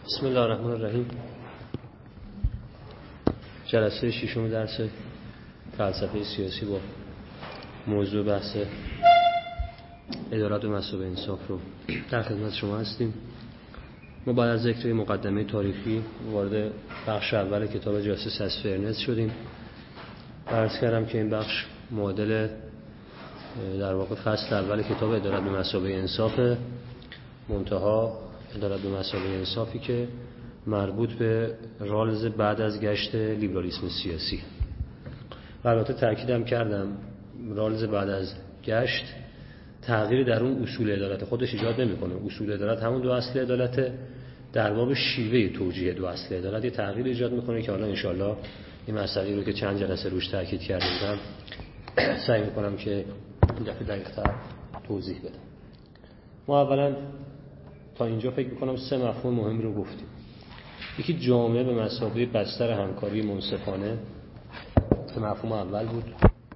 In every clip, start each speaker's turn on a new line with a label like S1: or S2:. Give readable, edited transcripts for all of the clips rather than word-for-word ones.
S1: بسم الله الرحمن الرحیم. جلسه ششم درس فلسفه سیاسی با موضوع بحث عدالت و مصوبه انصاف رو در خدمت شما هستیم. ما بعد از ذکر مقدمه تاریخی وارد بخش اول کتاب جاستیس از فرنس شدیم. عرض کردم که این بخش معادل در واقع فصل اول کتاب عدالت و مصوبه انصاف، منتها عدالت و مصوبه انصافی که مربوط به رالز بعد از گشت لیبرالیسم سیاسی. البته تأکیدم کردم رالز بعد از گشت تغییری در اون اصول عدالت خودش ایجاد نمیکنه. اصول عدالت همون دو اصل عدالت، در باب شیوه توجیه دو اصل عدالت یه تغییر ایجاد میکنه که حالا انشالله این مسئله رو که چند جلسه روش تأکید کرده بودم سعی میکنم که این دفعه دقیق‌تر توضیح بدم. ما اولا تا اینجا فکر میکنم سه مفهوم مهم رو گفتیم. یکی جامعه به مثابه بستر همکاری منصفانه که مفهوم اول بود.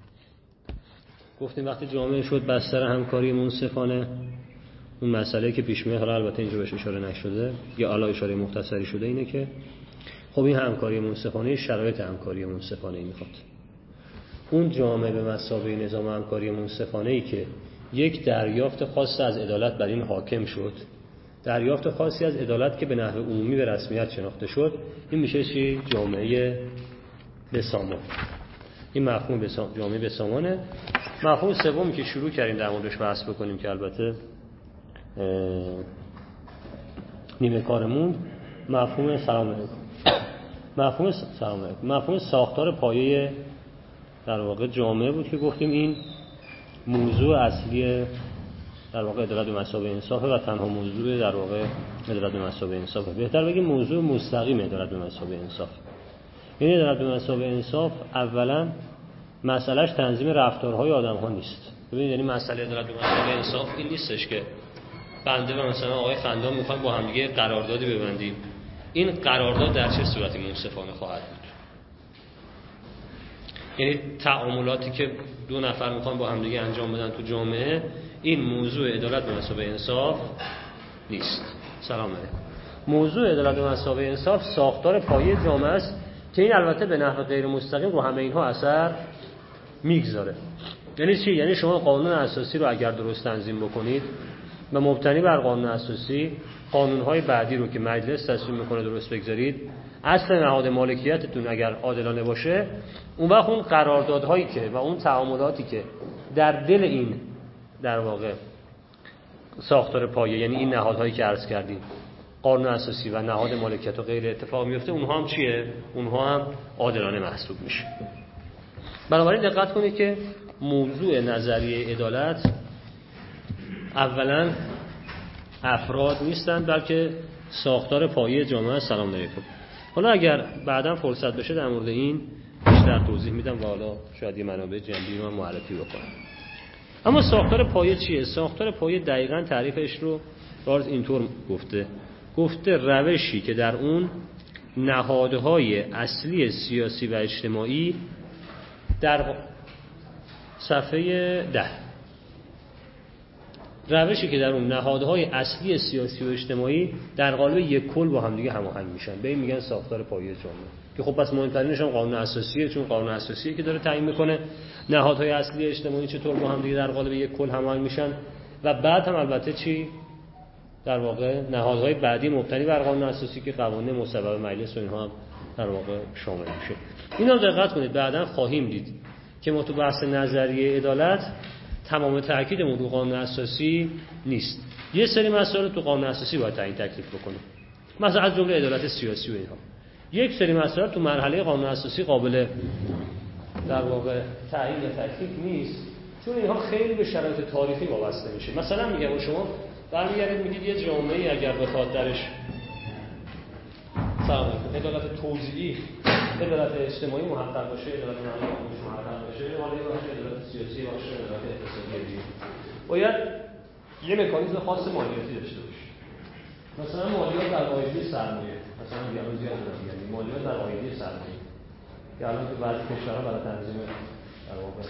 S1: گفتیم وقتی جامعه شد بستر همکاری منصفانه، اون مسئله که پیش میاد، حالا البته اینجا بهش اشاره نشده یا حالا اشاره مختصری شده، اینه که خب این همکاری منصفانه شرایط همکاری منصفانه ای میخواد. اون جامعه به مثابه نظام همکاری منصفانه ای که یک دریافت خاص از عدالت بر این حاکم شد، دریافت خاصی از عدالت که به نحو عمومی به رسمیت شناخته شد، این میشه چی؟ جامعه بسامان. این مفهوم جامعه بسامانه. مفهوم سومی که شروع کردیم در موردش بحث بکنیم که البته نیمه کارمون، مفهوم مفهوم ساختار پایه در واقع جامعه بود که گفتیم این موضوع اصلی در واقع عدالت و مصوبه انصاف و تنها موضوع در واقع عدالت و مصوبه انصاف، بهتر بگیم موضوع مستقیم عدالت و مصوبه انصاف. این عدالت و مصوبه انصاف اولا مسئلهش تنظیم رفتارهای آدم‌ها نیست. ببینید یعنی مسئله عدالت و مصوبه انصاف این نیستش که بنده و مثلا آقای خندان میخوایم با هم دیگه قراردادی ببندیم، این قرارداد در چه صورتی منصفانه خواهد بود. یعنی تعاملاتی که دو نفر میخوان با هم دیگه انجام بدن تو جامعه، این موضوع عدالت و مصوبه انصاف نیست. سلام علیکم. موضوع عدالت و مصوبه انصاف ساختار پایه جامعه است که این البته به نحو غیر مستقیم رو همه اینها اثر میگذاره. یعنی چی؟ یعنی شما قانون اساسی رو اگر درست تنظیم بکنید و مبتنی بر قانون اساسی قانون‌های بعدی رو که مجلس تصویب میکنه درست بگذارید، اصل نهاد مالکیتتون اگر عادلانه باشه، اون وقت اون قراردادهایی که و اون تعاملاتی که در دل این در واقع ساختار پایه، یعنی این نهادهایی که عرض کردیم، قانون اساسی و نهاد مالکیت و غیر اتفاق میفته، اونها هم چیه؟ اونها هم عادلانه محسوب میشه. بنابراین دقت کنید که موضوع نظریه عدالت اولا افراد نیستند بلکه ساختار پایه جامعه. سلام علیکم. حالا اگر بعداً فرصت بشه در مورد این بیشتر توضیح میدم و حالا شاید یه منابع جنبی رو من معرفی بکنم. اما ساختار پایه چیه؟ ساختار پایه دقیقاً تعریفش رو رالز اینطور گفته روشی که در اون نهادهای اصلی سیاسی و اجتماعی در صفحه 10، روشی که در اون نهادهای اصلی سیاسی و اجتماعی در قالب یک کل با هم دیگه هماهنگ میشن، به این میگن ساختار پایه جامعه. که خب پس مهمترینش هم قانون اساسیه، چون قانون اساسیه که داره تعیین میکنه نهادهای اصلی اجتماعی چطور با هم دیگه در قالب یک کل هماهنگ میشن. و بعد هم البته چی؟ در واقع نهادهای بعدی مبتنی بر قانون اساسی که قوانین مصوبه مجلس و اینها هم در واقع شامل میشه. اینا دقت کنید، بعداً خواهیم دید که ما تو بحث نظریه عدالت تمام تأکیدمون رو قانون اساسی نیست. یه سری مسائل تو قانون اساسی باید تعیین تکلیف بکنیم، مثلا از جمله عدالت سیاسی و اینها. یک سری مسائل تو مرحله قانون اساسی قابل در واقع تعیین تکلیف نیست، چون اینها خیلی به شرایط تاریخی وابسته میشه. مثلا میگم شما برمیگردید میگید یه جامعه اگر بخواد درش عدالت توزیعی، عدالت اجتماعی محقق باشه، عدالت نهادی محقق باشه، حالا یه بخش عدالت سیاسی باشه، عدالت اقتصادی، باید یه مکانیزم خاص مالیاتی داشته باشه. مثلا مالیات در قاعده سرمایه، مثلا الان زیاد میگن مالیات در قاعده سرمایه که الان تو بعضی کشورها برای تنظیم در واقع،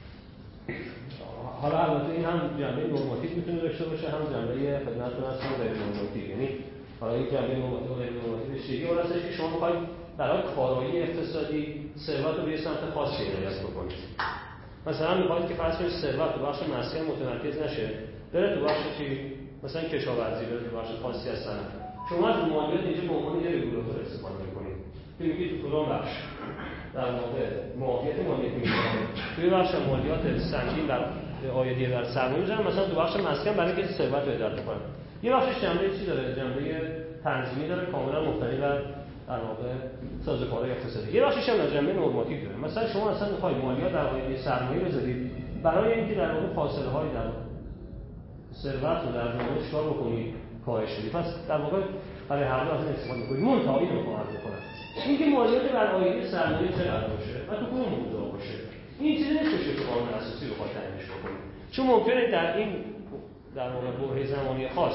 S1: حالا البته این هم جنبه نورماتیو میتونه داشته باشه، هم جنبه خدمتتون هستم غیر نورماتیو. یعنی حالا این جنبه نورماتیو و غیر نورماتیو بشه. یه اون هستش که شما می‌خواید برای کارایی اقتصادی ثروت رو به سمت خاصی هدایت بکنید. مثلا می‌خواید که فرض کنید ثروت تو بخش مسکن متمرکز نشه، بره تو بخش که مثلا کشاورزی، بره تو بخش خاصی از صنعت. شما از مالیات اینجا به عنوان یه رگولاتور استفاده می‌کنید که میگید تو فلان بخش در واقع معافیت مالیاتی می‌کنید، توی بخش مالیات سنگین بر عایدی بر سرمایه می‌ذارن، مثلا تو بخش مسکن برای اینکه ثروت رو اداره کنن. یه بخشش جنبه چی داره؟ جنبه تنظیمی داره، کاملا مبتنی بر در واقع سازوکارهای اقتصادی. یه بخشش هم جنبه نورماتیو داره. مثلا شما اصلا می‌خواید مالیات در عایدی سرمایه بذارید برای اینکه در واقع فاصله‌های در ثروت رو در جامعه چکار بکنید؟ کاهش بدید. پس در واقع برای هر دو از این استفاده می‌کنید. منتها اینو می‌خوام عرض کنم. اینکه مالیات بر عایدی سرمایه چقدر باشه و تو کدوم موضوع باشه. این چیزی نیست که تو قانون اساسی رو بخواید تعیینش بکنید. چون ممکنه در این در واقع برهه زمانی خاص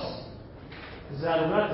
S1: ضرورت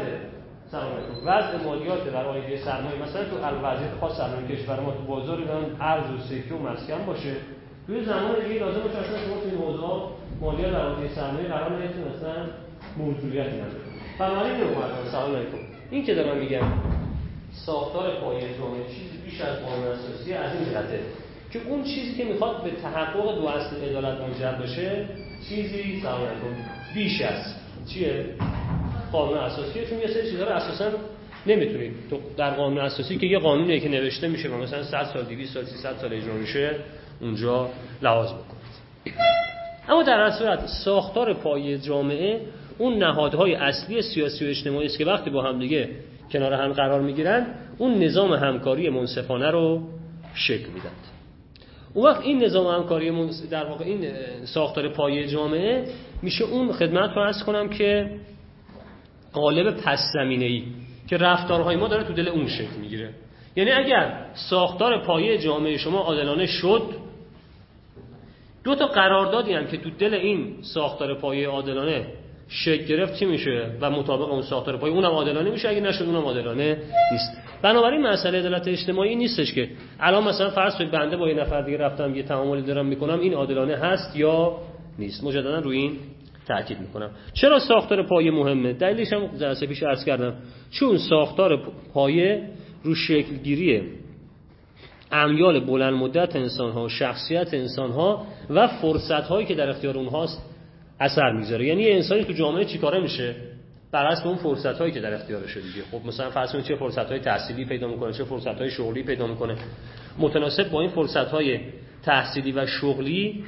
S1: وضع مالیات بر عایدی سرمایه مثلا تو وضعیت خاص سرمایه کشور ما تو بازار ارز و سکه و مسکن باشه، توی زمان دیگه لازم باشه اصلا شما توی موضوع مالیات بر عایدی سرمایه قرار ندید مثلا موضوعیتی نداره. بنابراین سلام علیکم. این که دارم میگم ساختار پایه جامعه چیزی بیش از قانون اساسی از این جهته که اون چیزی که میخواد به تحقق دو اصل عدالت منجر بشه چیزی سلام علیکم بیش از چیه؟ قانون اساسیه. چون یه سری چیزا رو اساسا نمیتونید تو در قانون اساسی که یه قانونیه که نوشته میشه و مثلا 100 سال 200 سال 300 سال اجرا میشه اونجا لحاظ بکنید. اما در اصل صورت ساختار پایه جامعه اون نهادهای اصلی سیاسی و اجتماعی است که وقتی با هم دیگه کنار هم قرار میگیرن اون نظام همکاری منصفانه رو شکل میدن. اون وقت این نظام همکاری در واقع این ساختار پایه جامعه میشه اون خدمت رو عرض کنم که قالب پس زمینه‌ای که رفتارهای ما داره تو دل اون شکل میگیره. یعنی اگر ساختار پایه جامعه شما عادلانه شد، دو تا قراردادی هم که تو دل این ساختار پایه عادلانه شکل گرفت چی میشه و مطابق اون ساختار پایه اونم عادلانه میشه، اگه نشد اونم عادلانه نیست. بنابراین مسئله عدالت اجتماعی نیستش که الان مثلا فرض کنید بنده با یه نفر دیگه رفتم یه تعاملی دارم میکنم این عادلانه هست یا نیست. مجددا روی این تاکید میکنم. چرا ساختار پایه مهمه؟ دلیلش هم جلسه پیش عرض کردم. چون ساختار پایه رو شکل گیری امیال بلند مدت انسان‌ها، شخصیت انسان‌ها و فرصت‌هایی که در اختیار اونهاست اثر میذاره. یعنی یه انسانی تو جامعه چیکاره میشه؟ بر اساس اون فرصت‌هایی که در اختیارشه دیگه. خب مثلا فرض کنید چه فرصت‌های تحصیلی پیدا می‌کنه، چه فرصت‌های شغلی پیدا می‌کنه. متناسب با این فرصت‌های تحصیلی و شغلی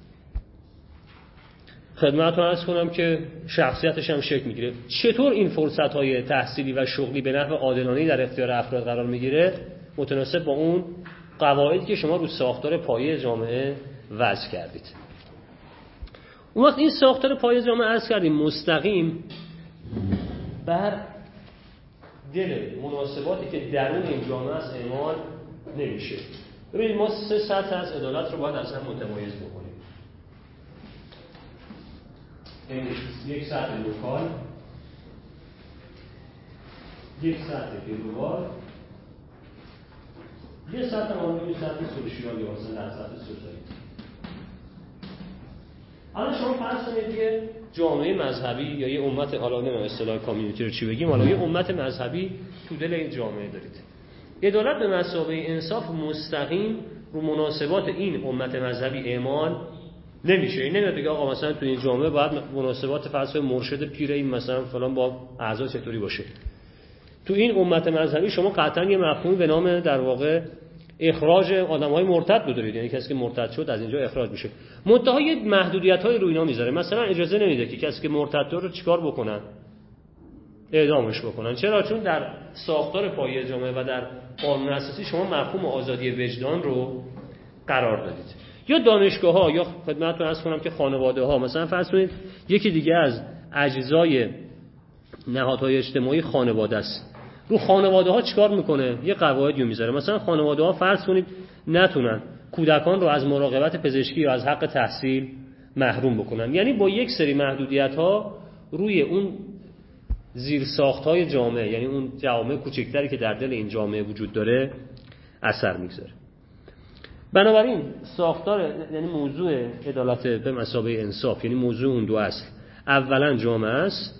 S1: خدمتتون عرض کنم که شخصیتش هم شکل میگیره. چطور این فرصت‌های تحصیلی و شغلی به نحو عادلانه‌ای در اختیار افراد قرار میگیره؟ متناسب با اون قواعدی که شما رو ساختار پایه جامعه وضع کردید. اون وقت این ساختار پایه جامعه عرض کردیم مستقیم بر دل مناسباتی که درون این جامعه است اعمال نمیشه. ببینید ما سه سطح از عدالت رو باید اصلا متمایز بکنیم. یک سطح لوکال، یک سطح گلوبال، یه سطح مانوی سطح سوشیال یا مثلا در سطح سوسایتی. حالا شما فرض کنید که جامعه مذهبی یا یه امت، حالا نمیدونم اصطلاح کامیونیتی رو چی بگیم، حالا یه امت مذهبی تو دل این جامعه دارید. عدالت به مثابه انصاف مستقیم رو مناسبات این امت مذهبی اعمال نمیشه. این نمیاد بگه آقا مثلا تو این جامعه باید مناسبات فرض مرشد پیر این مثلا فلان با اعضا چطوری باشه. تو این امت مذهبی شما قطعا یه مفهومی به نام در واقع اخراج آدم‌های مرتد بدارید، یعنی کسی که مرتد شد از اینجا اخراج میشه. منتها یه محدودیت‌های روی اینا میذاره. مثلا اجازه نمیده که کسی که مرتد رو چیکار بکنن؟ اعدامش بکنن. چرا؟ چون در ساختار پایه جامعه و در قانون اساسی شما مفهوم آزادی وجدان رو قرار دادید. یا دانشگاه‌ها یا خدمتتون عرض کنم که خانواده‌ها، مثلا فرض کنید یکی دیگه از اجزای نهادهای اجتماعی خانواده است. رو خانواده‌ها چیکار میکنه؟ یه قواعدی رو میذاره. مثلا خانواده‌ها فرض کنید نتونن کودکان رو از مراقبت پزشکی یا از حق تحصیل محروم بکنن. یعنی با یک سری محدودیت‌ها روی اون زیرساخت‌های جامعه، یعنی اون جامعه کوچکتری که در دل این جامعه وجود داره اثر میگذاره. بنابراین ساختار، یعنی موضوع عدالت به مثابه انصاف، یعنی موضوع اون دو اصل، اولا جامعه است،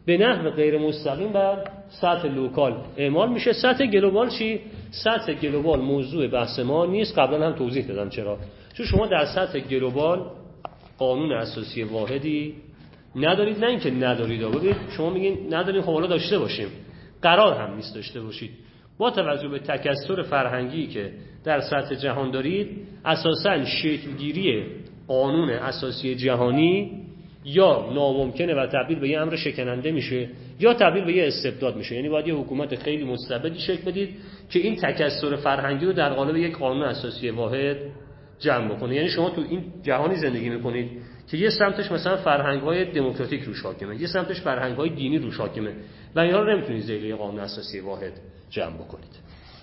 S1: به نحو غیر مستقیم بر سطح لوکال اعمال میشه. سطح گلوبال چی؟ سطح گلوبال موضوع بحث ما نیست. قبلا هم توضیح دادم چرا. چون شما در سطح گلوبال قانون اساسی واحدی ندارید. نه اینکه ندارید، ببینید شما میگین نداریم، خب حالا داشته باشیم، قرار هم نیست داشته باشید. با توجه به تکثر فرهنگی که در سطح جهان دارید، اساساً شکلگیری قانون اساسی جهانی یا ناممکنه و تبدیل به یه امر شکننده میشه یا تبدیل به یه استبداد میشه. یعنی باید یه حکومت خیلی مستبدی شکل بدید که این تکثر فرهنگی رو در قالب یک قانون اساسی واحد جمع بکنه. یعنی شما تو این جهانی زندگی میکنید که یه سمتش مثلا فرهنگ‌های دموکراتیک روش حاکمه، یه سمتش فرهنگ‌های دینی روش حاکمه و اینا رو نمیتونید زیر یه قانون اساسی واحد جمع بکنید.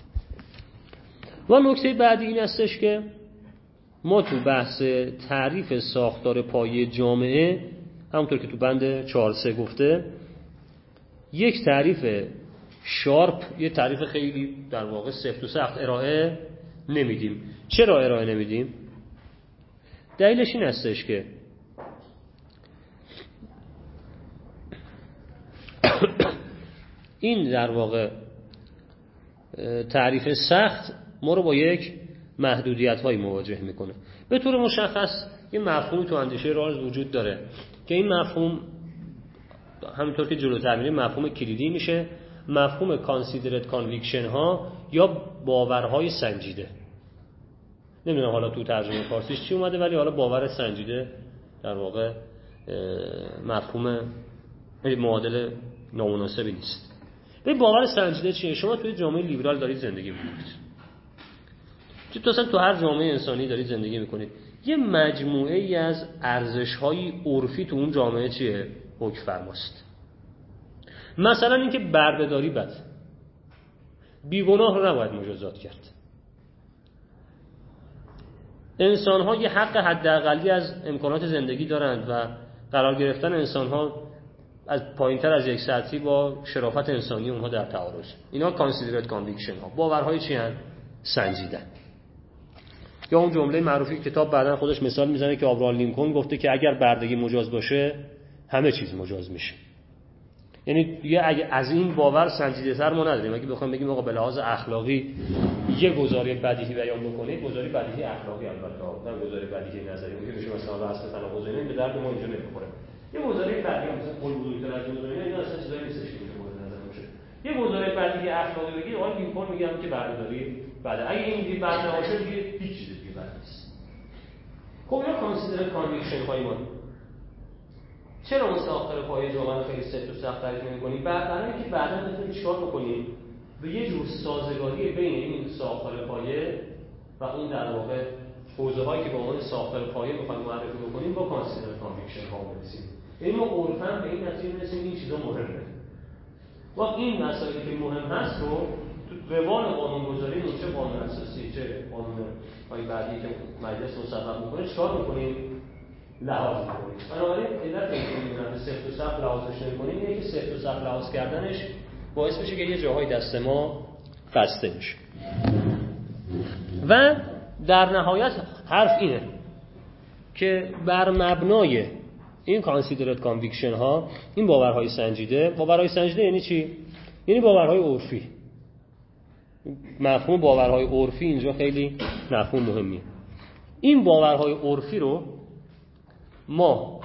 S1: و نکته بعدی این هستش که ما تو بحث تعریف ساختار پایه جامعه، همونطور که تو بند 4.3 گفته، یک تعریف شارپ، یک تعریف خیلی در واقع سفت و سخت ارائه نمیدیم. چرا ارائه نمیدیم؟ دلیلش این هستش که این در واقع تعریف سخت ما رو با یک محدودیت‌های مواجه میکنه. به طور مشخص یه مفهومی تو اندیشه رالز وجود داره که این مفهوم همونطور که جلوتر میریم مفهوم کلیدی میشه، مفهوم کانسیدرد کانویکشن ها یا باورهای سنجیده. نمیدونم حالا تو ترجمه فارسیش چی اومده، ولی حالا باور سنجیده در واقع مفهوم معادل نامناسبی نیست. به باور سنجیده چیه؟ شما توی جامعه لیبرال دارید زندگی میکنید، تو هر جامعه انسانی دارید زندگی میکنید، یه مجموعه ای از ارزش‌های عرفی تو اون جامعه چیه؟ حکم فرماست. مثلا اینکه بردهداری بد، بیگناه رو نباید مجازات کرد، انسان‌ها یه حق حداقلی از امکانات زندگی دارند و قرار گرفتن انسان‌ها از پایین‌تر از یک سطحی با شرافت انسانی اونها در تعارض. اینا کانسیدرد کانویکشن ها، باورهای چی هستند؟ سنجیدن. یا اون جمله معروفی کتاب بعداً خودش مثال میزنه که آبراهام لینکلن گفته که اگر بردگی مجاز باشه همه چیز مجاز میشه. یعنی اگه از این باور سنجیده‌تر ما نداریم. اگه بخوایم بگیم آقا به لحاظ اخلاقی یه گزاره بدیهی بیان بکنید، گزاره بدیهی اخلاقی البته، نه گزاره بدیهی نظری که بشه مثلا واسه تناقض اینا به درد ما اینجا نمیخوره. یه گزاره بدیهی مثلا قول بزرگتر از گزاره اینا اصلا چیزایی نیستش که مورد نظر باشه. یه گزاره بدیهی اخلاقی بگید آقا لینکلن میگم که بردهداری بده، اگه این دیگه بد نباشه دیگه هیچ چیزی دیگه بد نیست. خب اینا کانسیدر کانویکشن های ما. چرا اون ساختار پایه جامعه رو خیلی سفت و سخت تعریف نمی‌کنیم؟ برای اینکه بعداً بتونیم چیکار بکنیم؟ به یه جور سازگاری بین این ساختار پایه و اون در واقع حوزه‌هایی که به عنوان ساختار پایه می‌خوایم معرفی بکنیم با کانسیدر کانویکشن ها برسیم. یعنی ما عرفاً به این نتیجه می‌رسیم این چیزا مهمه. وقت این مسائلی که مهم هست رو تو روال قانون‌گذاری چه قانون اساسی چه قانون‌های بعدی که مجلس مصوب می‌کنه چیکار می‌کنیم؟ لحاظ می‌کنیم. بنابراین علت اینکه می‌گم سفت و سخت لحاظش نمی‌کنیم اینه که سفت و سخت لحاظ کردنش باعث میشه که یه جاهای دست ما بسته میشه. و در نهایت حرف اینه که بر مبنای این کانسیدرد کانویکشن ها، این باورهای سنجیده یعنی چی؟ یعنی باورهای عرفی. مفهوم باورهای عرفی اینجا خیلی مفهوم مهمیه. این باورهای عرفی رو ما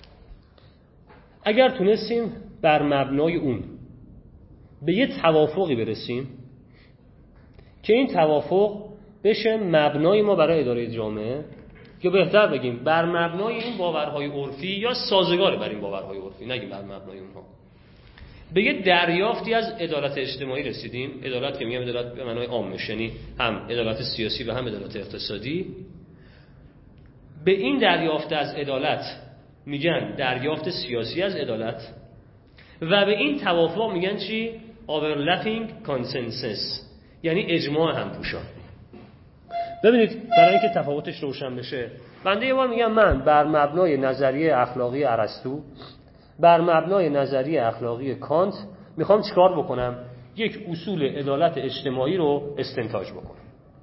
S1: اگر تونستیم بر مبنای اون به یه توافقی برسیم که این توافق بشه مبنای ما برای اداره جامعه، یا بهتر بگیم بر مبنای این باورهای عرفی یا سازگار بر این باورهای عرفی، نگیم بر مبنای اونها، به یه دریافتی از عدالت اجتماعی رسیدیم. عدالت که میگم عدالت به معنای عامش، یعنی هم عدالت سیاسی و هم عدالت اقتصادی. به این دریافت از عدالت میگن دریافت سیاسی از عدالت و به این توافق میگن چی؟ overlapping consensus، یعنی اجماع همپوشان. ببینید برای اینکه تفاوتش روشن بشه، بنده یه بار میگم من بر مبنای نظریه اخلاقی ارسطو، بر مبنای نظریه اخلاقی کانت میخوام چیکار بکنم؟ یک اصول عدالت اجتماعی رو استنتاج بکنم.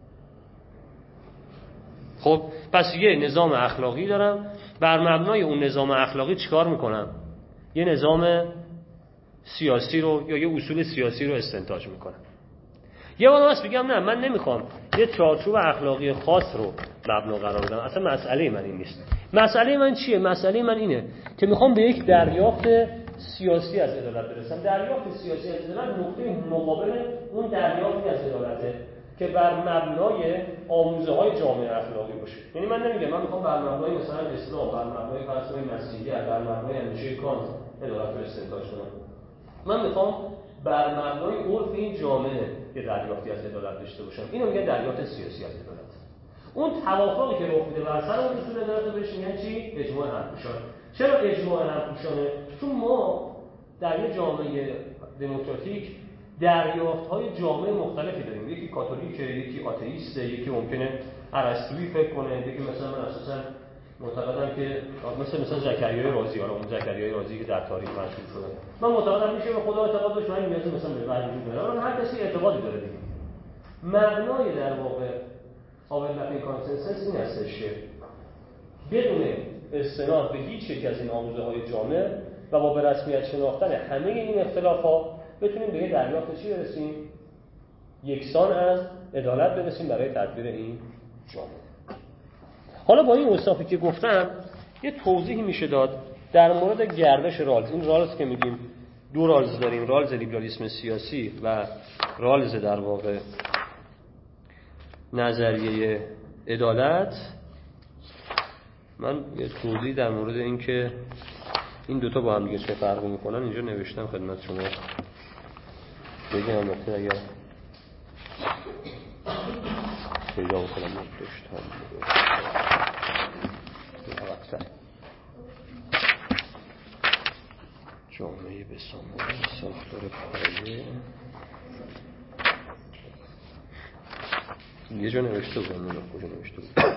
S1: خب پس یه نظام اخلاقی دارم، بر مبنای اون نظام اخلاقی چیکار میکنم؟ یه نظام سیاسی رو یا یه اصول سیاسی رو استنتاج میکنم. یه بار واسه بگم نه من نمیخوام یه چارچوب اخلاقی خاص رو مبنا قرار بدم، اصلا مسئله من این نیست. مسئله من چیه؟ مسئله من اینه که میخوام به یک دریافت سیاسی از عدالت برسم. دریافت سیاسی از عدالت نقطه مقابل اون دریافتی از عدالته که بر مبنای آموزه‌های جامعه اخلاقی باشه. یعنی من نمیگم من میخوام بر مبنای مثلا اسلام، بر مبنای فلسفه مسیحیت، بر مبنای اندیشه کانت عدالت رو استنتاج کنم. من میخوام بر مبنای عرف این جامعه یه دریافتی از عدالت داشته باشم. اینو میگن دریافت سیاسی از عدالت. اون توافقی که رخ میده بر سر اون اصول عدالت رو بهش میگن چی؟ اجماع همپوشان. چرا اجماع همپوشانه؟ چون ما در یه جامعه دموکراتیک دریافت‌های جامعه مختلفی داریم. یکی کاتولیکه، یکی آتئیسته، یکی ممکنه ارسطویی فکر کنه، یکی مثلا من اساساً معتقدم که مثلا زکریای رازی، حالا اون زکریای رازی که در تاریخ مشهور شده، من معتقدم میشه به خدا اعتقاد داشت، من نیازی مثلا به وحی وجود نداره. هر کسی اعتقادی داره دیگه. مبنای در واقع آورلپینگ کانسنسس این هستش که بدون استناد به هیچ یک از این آموزه‌های جامعه و با به رسمیت شناختن همه این اختلافات بتونیم به یه دریافت چی برسیم؟ یکسان از عدالت برسیم برای تدبیر این جامعه. حالا با این اوصافی که گفتم یه توضیحی میشه داد در مورد گردش رالز. این رالز که میگیم دو رالز داریم، رالز لیبرالیسم سیاسی و رالز در واقع نظریه عدالت. من یه توضیح در مورد این که این دوتا با هم دیگه چه فرقی میکنن اینجا نوشتم خدمت شما بگم. البته اگر پیدا کنم داشتم جامعه بسامان ساختار پایه یه جا نوشته بودم، نه کجا نوشته بودم.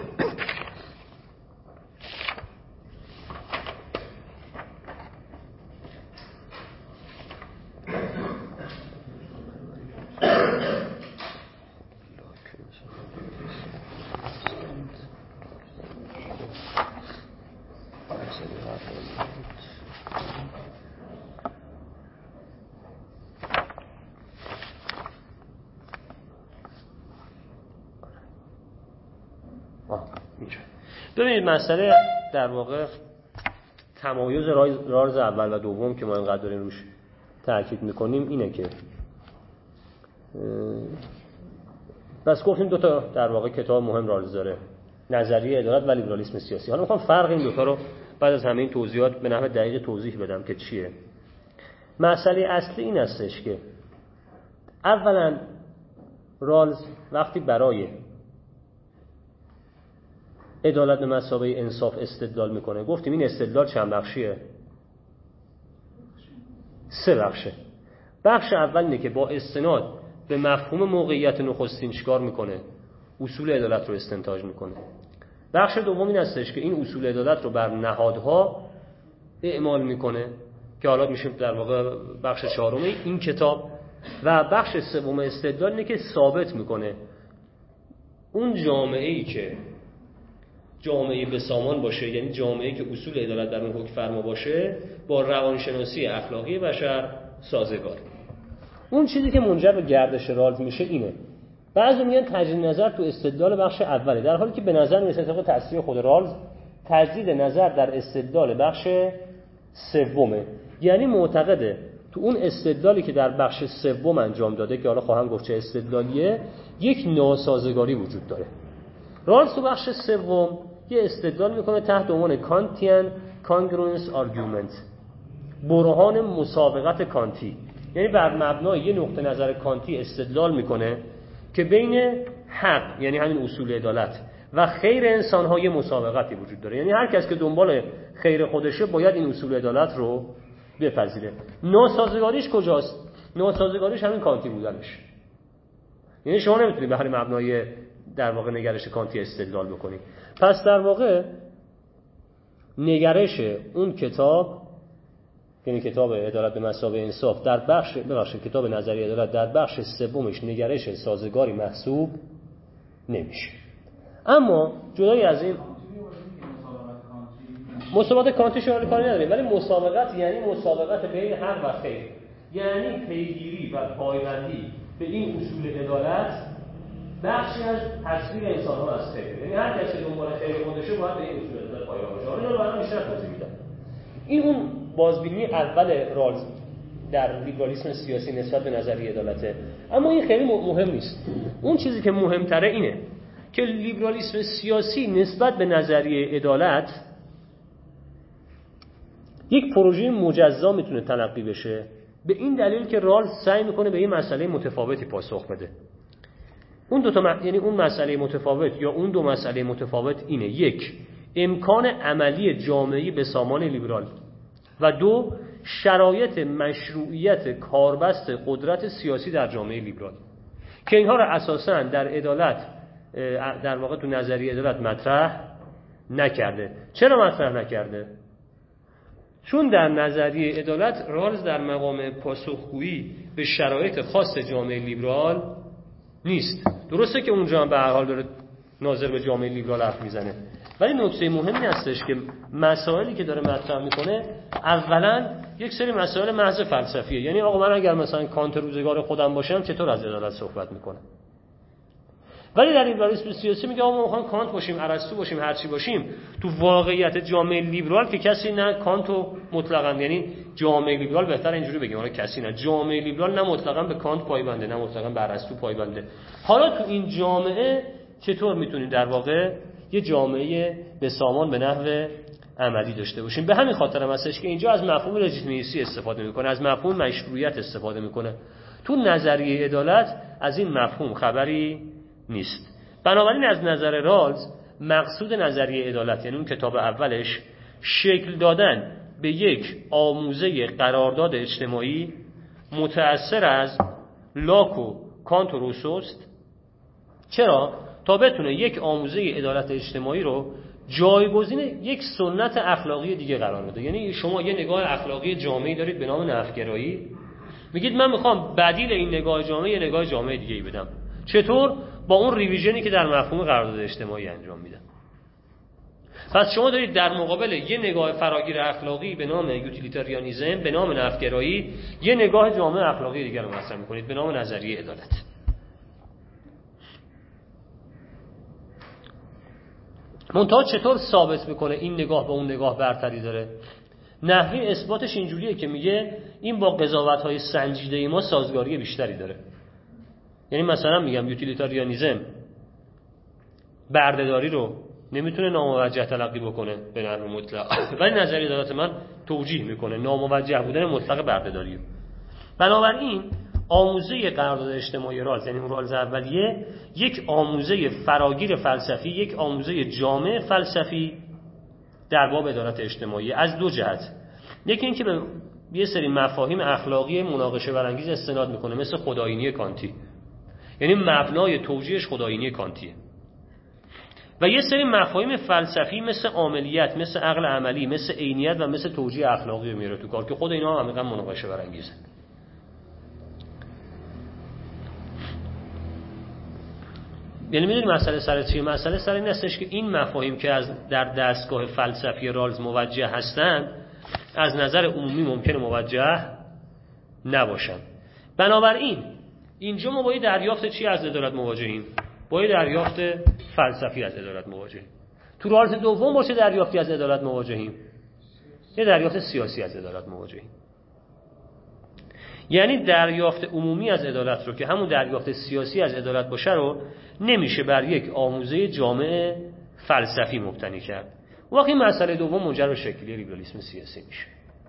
S1: ببینید مسئله در واقع تمایز رالز اول و دوم که ما اینقدر داریم روش تاکید میکنیم اینه که بس گفتیم دو تا در واقع کتاب مهم رالز داره، نظریه عدالت و لیبرالیسم سیاسی. حالا میخوام فرق این دوتا رو بعد از همه این توضیحات به نحو دقیق توضیح بدم که چیه. مسئله اصلی این هستش که اولا رالز وقتی برای عدالت به مثابه انصاف استدلال میکنه، گفتیم این استدلال چند بخشیه؟ 3 بخشه. بخش اول اینه که با استناد به مفهوم موقعیت نخستین چیکار میکنه؟ اصول عدالت رو استنتاج میکنه. بخش دوم این هستش که این اصول عدالت رو بر نهادها اعمال میکنه که حالا میشه در واقع بخش چهارم این کتاب. و بخش سوم استدلال اینه که ثابت میکنه اون جامعه‌ای که جامعه بسامان باشه، یعنی جامعه‌ای که اصول عدالت در اون حکم فرما باشه، با روانشناسی اخلاقی بشر سازگار. اون چیزی که منجر به گردش رالز میشه اینه. بعضی میگن تجدید نظر تو استدلال بخش اوله، در حالی که به نظر میرسه طبق تصریح خود رالز تجدید نظر در استدلال بخش سومه. یعنی معتقده تو اون استدلالی که در بخش سوم انجام داده که حالا خواهم گفت چه استدلالیه، یک ناسازگاری وجود داره. رالز تو بخش سوم یه استدلال میکنه تحت عنوان کانتیان کانگرونس آرگومنت، برهان مسابقت کانتی. یعنی بر مبنای یه نقطه نظر کانتی استدلال میکنه که بین حق، یعنی همین اصول عدالت، و خیر انسان‌ها یه مسابقتی وجود داره. یعنی هر کس که دنبال خیر خودشه باید این اصول عدالت رو بپذیره. ناسازگاریش کجاست؟ ناسازگاریش همین کانتی بودنش. یعنی شما نمیتونید به هر مبنای در واقع نگرش کانتی استدلال بکنید. پس در واقع نگرش اون کتاب، یعنی کتاب عدالت به مثابه انصاف، در بخش کتاب نظریه عدالت در بخش سومش نگرش سازگاری محسوب نمیشه. اما جدای از این مسابقت کانتی شما کاری نداریم، ولی مسابقت یعنی مسابقت بین حق و خیر. یعنی پیگیری و پایبندی به این اصول عدالت بخشی از تصویر انسان‌ها از خیر. یعنی هر کسی دنبال خیر خودشه باید به این اصول عدالت پایبند باشه. اینو رو برام بیشتر توضیح میدم. این اون بازبینی اول رالز در لیبرالیسم سیاسی نسبت به نظریه عدالته. اما این خیلی مهم نیست. اون چیزی که مهمتره اینه که لیبرالیسم سیاسی نسبت به نظریه عدالت یک پروژه مجزا میتونه تلقی بشه، به این دلیل که رالز سعی میکنه به این مسئله متفاوتی پاسخ بده. اون یعنی اون مسئله متفاوت یا اون دو مسئله متفاوت اینه: یک، امکان عملی جامعه‌ای به سامان لیبرال و دو، شرایط مشروعیت کاربست قدرت سیاسی در جامعه لیبرال، که اینها را اساساً در عدالت در واقع تو نظریه عدالت مطرح نکرده. چرا مطرح نکرده؟ چون در نظریه عدالت رالز در مقام پاسخگویی به شرایط خاص جامعه لیبرال نیست. درسته که اونجا هم به هر حال داره ناظر به جامعه لیبرال حرف میزنه، ولی نکته مهمی هستش که مسائلی که داره مطرح میکنه اولا یک سری مسائل محض فلسفیه. یعنی آقا من اگر مثلا کانت روزگار خودم باشم چطور از عدالت صحبت میکنم؟ ولی در لیبرالیسم سیاسی میگه آقا ما میخوایم کانت باشیم، ارسطو باشیم، هر چی باشیم. تو واقعیت جامعه لیبرال که کسی نه کانتو مطلقاً، یعنی جامعه لیبرال بهتر اینجوری بگیم، حالا کسی نه، جامعه لیبرال نه مطلقاً به کانت پایبنده نه مطلقاً به ارسطو پایبنده. حالا تو این جامعه چطور میتونیم در واقع یه جامعه به سامان به نحو عملی داشته باشیم؟ به همین خاطر هستش که اینجا از مفهوم لژیتیمیسی استفاده میکنه، از مفهوم مشروعیت استفاده میکنه. تو نظریه عدالت از این مفهوم خبری نیست. بنابراین از نظر رالز مقصود نظریه عدالت، یعنی اون کتاب اولش، شکل دادن به یک آموزه قرارداد اجتماعی متأثر از لاک و کانت و روسوست. چرا؟ تا بتونه یک آموزه عدالت اجتماعی رو جایگزین یک سنت اخلاقی دیگه قرار بده. یعنی شما یه نگاه اخلاقی جامعی دارید به نام نفع‌گرایی، میگید من میخوام بدیل این نگاه جامعی یه نگاه جامعی دیگه ای بدم. چطور؟ با اون ریویژنی که در مفهوم قرارداد اجتماعی انجام میدم. پس شما دارید در مقابل یه نگاه فراگیر اخلاقی به نام یوتیلیتاریانیسم، به نام نفع‌گرایی، یه نگاه جامع اخلاقی دیگر رو مطرح میکنید به نام نظریه عدالت. منتها چطور ثابت میکنه این نگاه با اون نگاه برتری داره؟ نحوه اثباتش اینجوریه که میگه این با قضاوت‌های سنجیده ما سازگاری بیشتری داره. یعنی مثلا میگم یوتیلیتاریانیسم بردهداری رو نمیتونه ناموجه تلقی بکنه به نحو مطلق، ولی نظریه عدالت من توجیه میکنه ناموجه بودن مطلق بردهداری. بنابراین آموزه قرارداد اجتماعی رالز، یعنی رالز اولیه، یک آموزه فراگیر فلسفی، یک آموزه جامع فلسفی در باب عدالت اجتماعی از دو جهت. یکی این که به یه سری مفاهیم اخلاقی مناقشه برانگیز استناد میکنه، مثل خدایینی کانتی، یعنی مبنای توجیهش خدایینی کانتیه، و یه سری مفاهیم فلسفی مثل عاملیت، مثل عقل عملی، مثل عینیت و مثل توجیه اخلاقی میاره تو کار که خود اینا هم عمیقاً مناقشه برانگیزه. یعنی میدونی مسئله سر چیه؟ مسئله سر این هستش که این مفاهیم که در دستگاه فلسفی رالز موجه هستن از نظر عمومی ممکنه موجه نباشن. بنابراین اینجا ما با یه دریافت چی از عدالت مواجهیم؟ با یه دریافت فلسفی از عدالت مواجهیم. تو رالز دوم با چه دریافتی از عدالت مواجهیم؟ یه دریافت سیاسی از عدالت مواجهیم. یعنی دریافت عمومی از عدالت رو که همون دریافت سیاسی از عدالت باشه رو نمیشه بر یک آموزه جامع فلسفی مبتنی کرد. وقتی مسئله دوم منجر به شکلی لیبرالیسم سیاسی میشه.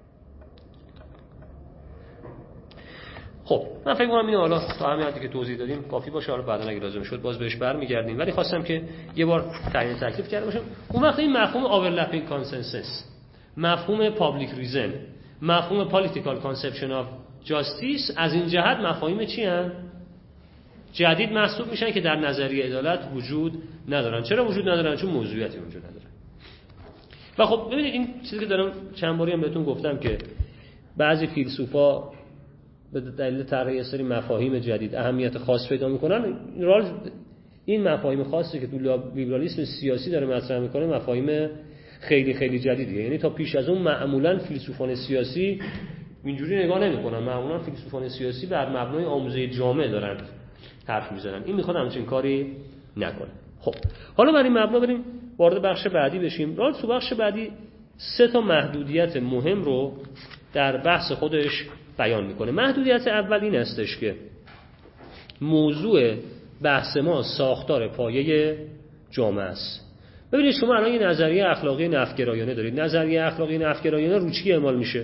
S1: خب من فکر می‌کنم اینو حالا تا همین حدی که توضیح دادیم کافی باشه. حالا بعدا اگه لازم شد باز بهش برمیگردیم، ولی خواستم که یه بار تعیین تکلیف کرده باشم. اون وقت این مفهوم overlapping consensus، مفهوم public reason، مفهوم political conception of justice از این جهت مفاهیم چی هستند؟ جدید محسوب میشن که در نظریه عدالت وجود ندارن. چرا وجود ندارن؟ چون موضوعیتی وجود نداره. و خب ببینید این چیزی که دارم چند باری هم بهتون گفتم که بعضی فیلسوفا به دلیل طرح یه سری مفاهیم جدید اهمیت خاص پیدا میکنن. رالز این مفاهیم خاصی که تو لیبرالیسم سیاسی داره مطرح میکنه مفاهیم خیلی خیلی جدیدیه. یعنی تا پیش از اون معمولا فیلسوفان سیاسی اینجوری نگاه نمی‌کنن. معمولا فیلسوفان سیاسی بر مبنای آموزه جامعه دارن حرف میزنن. این میخواد همچین کاری نکنه. خب حالا بر این مبنا بریم وارد بخش بعدی بشیم. رالز تو بخش بعدی 3 محدودیت مهم رو در بحث خودش بیان میکنه. محدودیت اول این هستش که موضوع بحث ما ساختار پایه جامعه است. ببینید شما الان یه نظریه اخلاقی نفی‌گرایانه دارید. نظریه اخلاقی نفی‌گرایانه رو چی اعمال میشه؟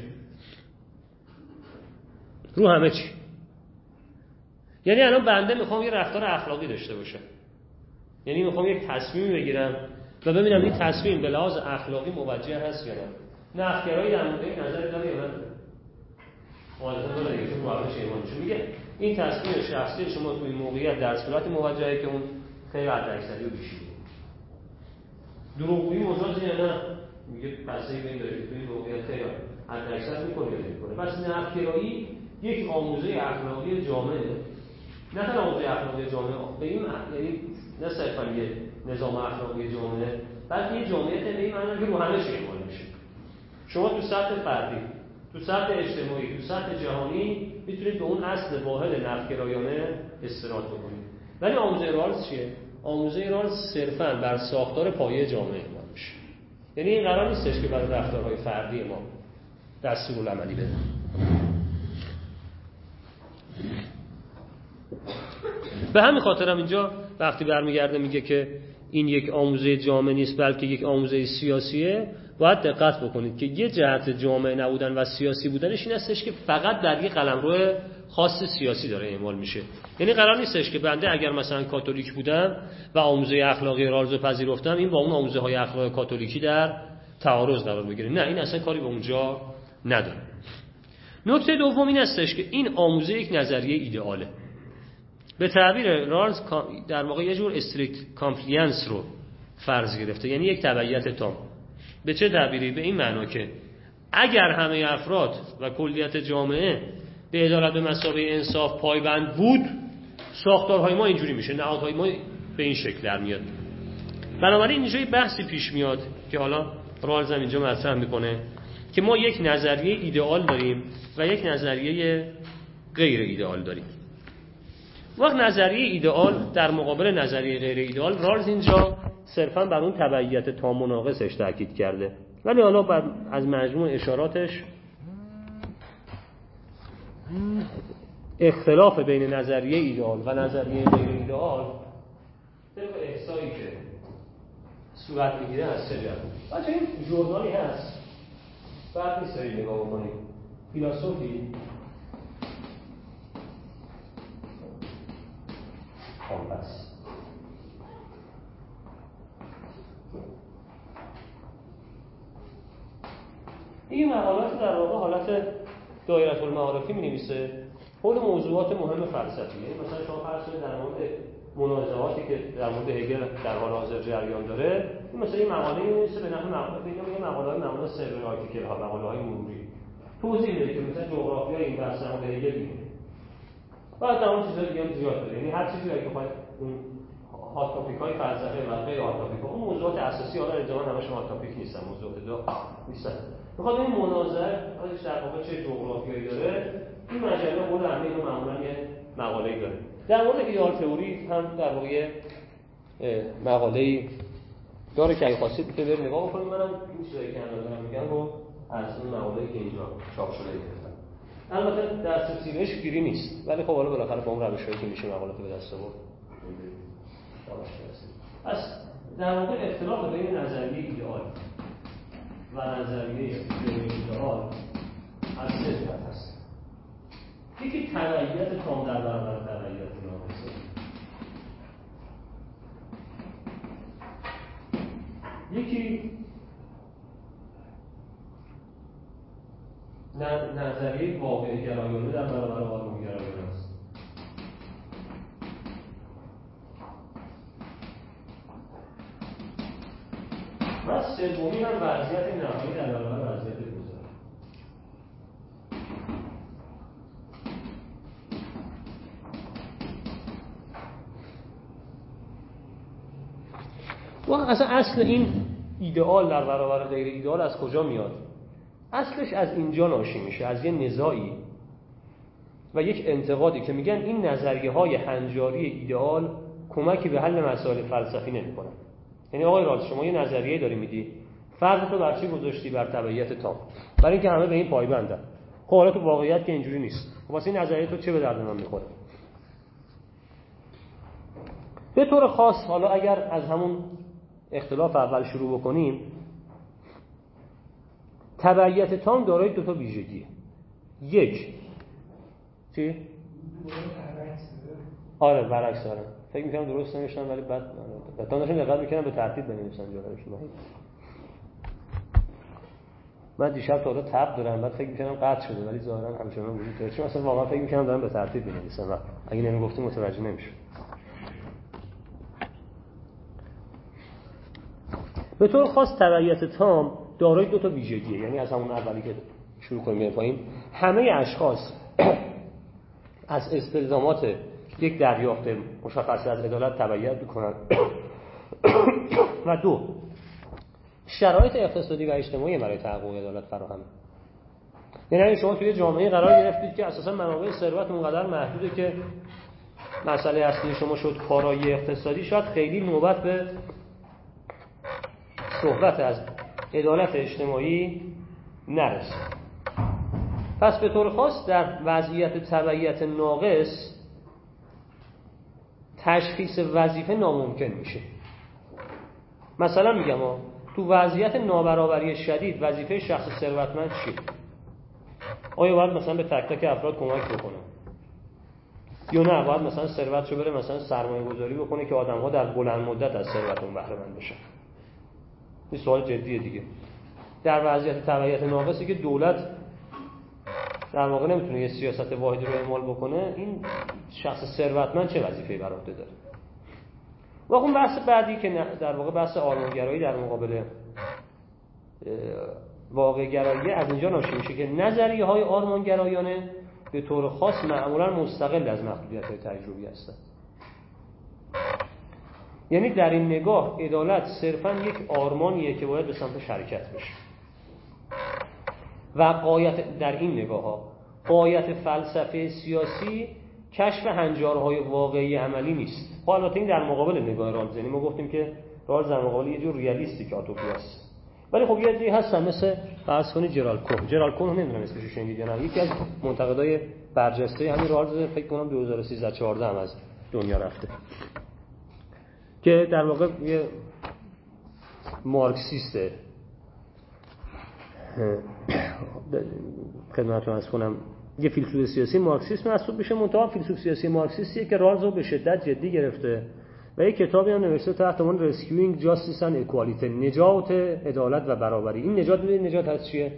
S1: رو همه چی. یعنی الان بنده میخوام یه رفتار اخلاقی داشته باشم، یعنی میخوام یک تصمیم بگیرم و ببینم این تصمیم به لحاظ اخلاقی موجه هست یا نه. نفی‌گرایی در مورد این نظر داره یا نه؟ واضحه داره که تو واقعش ایمانش میگه این تصمیم شخصی شما تو این موقعیت در صورت موجهه که اون خیلی حداکثری و بیشتره. دروغگویی مجاز یا نه؟ میگه پسایی بین داره که تو این موقعیت خیلی حداکثر میکنه یا نمیکنه. پس نفی‌گرایی یک آموزه اخلاقی جامعه، نه تنها آموزه اخلاقی جامعه به این یعنی نه صرفا یه نظام اخلاقی جامعه، بلکه یه جامعه به این معنی که رو همه چی اعمال میشه. شما تو سطح فردی، تو سطح اجتماعی، تو سطح جهانی میتونید به اون اصل واحد نفی‌گرایانه استناد بکنید. ولی آموزه رالز چیه؟ آموزه رالز صرفا بر ساختار پایه جامعه اعمال میشه. یعنی این قرار نیستش که برای رفتارهای فردی ما دستورالعملی بده. به همین خاطرم اینجا وقتی برمیگرده میگه که این یک آموزه جامعه نیست بلکه یک آموزه سیاسیه، باید دقت بکنید که یه جهت جامعه نبودن و سیاسی بودنش این هستش که فقط در یک قلمرو خاص سیاسی داره اعمال میشه. یعنی قرار نیستش که بنده اگر مثلا کاتولیک بودم و آموزه اخلاقی رالز پذیرفتم این با اون آموزه های اخلاقی کاتولیکی در تعارض قرار بگیره. نه، این اصلا کاری به اونجا نداره. نکته دوم این هستش که این آموزه یک نظریه ایدئاله. به تعبیر رالز در واقع یه جور استریکت کامپلینس رو فرض گرفته، یعنی یک تبعیت تام. به چه تعبیری؟ به این معنا که اگر همه افراد و کلیت جامعه به عدالت به مثابه انصاف پایبند بود، ساختارهای ما اینجوری میشه، نهادهای ما به این شکل در میاد. بنابراین اینجا یه بحثی پیش میاد که حالا رالز هم اینجا مطرح میکنه که ما یک نظریه ایدئال داریم و یک نظریه غیر ایدئال داریم. وقت نظریه ایدئال در مقابل نظریه غیر ایدئال، رالز اینجا صرفاً بر اون تبعیت تام و ناقصش تاکید کرده، ولی حالا از مجموع اشاراتش اختلاف بین نظریه ایدئال و نظریه غیر ایدئال طبق احصایی که صورت میگیره از چه جهت. بچه این ژورنالی هست بعد نیست دارید نگاه بکنید، فیلسوفی کامپس این مقالات در واقع حالت دایره المعارفی می‌نویسه حول موضوعات مهم فلسفی. یعنی مثلا شما فرض کنید در مورد منازعاتی که در مورد هگل در حال حاضر جریان داره، این مثلا این مقاله می‌نویسه به نحو مقاله‌های معمولا سری آرتیکل ها، مقاله‌های مروری توضیح میده که مثلا جغرافیای این بحث در مورد هگل اینه. بعد در اون چیزا دیگه زیاد داره، یعنی هر چیزی که بخواید اون هات تاپیک‌های فلسفه و غیر هات تاپیک، اون موضوعات اساسی حالا الزاما همش هات تاپیک نیستن، موضوعات دو نیستن. میخواد این مناظره خودش در واقع چه جغرافیایی داره، این مجله خود همه اینو معمولا یه مقاله‌ای داره. در مورد ایدئال تئوری هم در واقع مقاله‌ای داره که اگه خواستید برید نگاه بکنید. منم این چیزایی که دارم میگم رو از اون مقاله‌ای که اینجا چاپ شده گرفتم. البته دسترسی بهش گیری نیست، ولی خب حالا بالاخره با اون روش‌هایی که میشه مقالات به دست آورد. پس در واقع اختلاف بین نظریه ایدئال و نظریه غیر ایدئال از سه جهت هست. یکی تبعیت تام در برابر تبعیت ناقصه. یکی نظریه واقع گرایانه در برابر آرمان گرایانه است. و سومی هم وضعیت نهایی در برابر وضعیت گذار. و اصلا اصل این ایدئال در برابر غیر ایدئال از کجا میاد؟ اصلش از اینجا ناشی میشه، از یه نزاعی و یک انتقادی که میگن این نظریه‌های هنجاری ایدئال کمکی به حل مسائل فلسفی نمی‌کنن. یعنی آقای رالز شما یه نظریه داری میدی، فرض تو بر چی گذاشتی؟ بر تبعیت تام، برای اینکه همه به این پایبندن. خب حالا تو واقعیت که اینجوری نیست، خب واسه این نظریه تو چه به درد من می‌خوره؟ به طور خاص حالا اگر از همون اختلاف اول شروع بکنیم، تبعیت تام دارای دو تا ویژگیه. یک چی؟ آره برعکس دارم. فکر می‌کنم درست نوشتم ولی بعد داشتم دقت می‌کردم به ترتیب بنویسم جلوشون. من دیشب تا حالا تب دارم، بعد فکر می‌کردم قطع شده ولی ظاهرا همچنان وجود داره. چون اصلا واقعا فکر می‌کردم دارم به ترتیب بنویسم و اگه نمیگفتم متوجه نمی‌شد. به طور خاص تبعیت تام دارای دو تا ویژگیه. یعنی از همون اولی که شروع کنیم به پایین، همه اشخاص از استلزامات یک دریافت مشخص از عدالت تبعیت میکنن و دو، شرایط اقتصادی و اجتماعی برای تحقق عدالت فراهمه. یعنی شما توی جامعه قرار گرفتید که اساسا منابع ثروت اونقدر محدوده که مسئله اصلی شما شد کارایی اقتصادی، شاید خیلی نوبت به صحبت از عدالت اجتماعی نرسه. پس به طور خاص در وضعیت تبعیت ناقص تشخیص وظیفه ناممکن میشه. مثلا میگم تو وضعیت نابرابری شدید وظیفه شخص ثروتمند چیه؟ آیا باید مثلا به تک تک افراد کمک بکنه یا نه باید مثلا ثروتشو بره مثلا سرمایه گذاری بکنه که آدم‌ها در بلند مدت از ثروت اون بهره مند بشن؟ این سوال جدیه دیگه. در وضعیت تبعیت ناقصی که دولت در واقع نمیتونه یه سیاست واحدی رو اعمال بکنه، این شخص ثروتمند چه وظیفه‌ای بر عهده داره؟ و اون بحث بعدی که در واقع بحث آرمانگرایی در مقابل واقع گرایی از اینجا ناشی میشه که نظریه‌های آرمانگرایانه به طور خاص معمولا مستقل از محدودیت‌های تجربی هستند. یعنی در این نگاه عدالت صرفاً یک آرمانیه که باید به سمت حرکت بشه و غایت در این نگاه‌ها غایت فلسفه سیاسی کشف هنجارهای واقعی عملی نیست. البته این در مقابل نگاه رالز، یعنی ما گفتیم که رالز در مقابل یه جور ریالیستیک آتوپی است. ولی خب یه عده‌ای هستن مثل فرض کنید جرال کوه نمیدونم اسمش رو شنیدید یا نه، یکی از منتقدای برجسته همین رالز، فکر کنم 2013 14 هم از دنیا رفته، که در واقع یه مارکسیسته. خدمتتون عرض کنم یه فیلسوف سیاسی مارکسیسم محسوب میشه، منتها فیلسوف سیاسی مارکسیستیه که رالز رو به شدت جدی گرفته و یک کتابی هم نوشته تحت عنوان Rescuing Justice and Equality، نجات عدالت و برابری. این نجات میدونید نجات هست چیه؟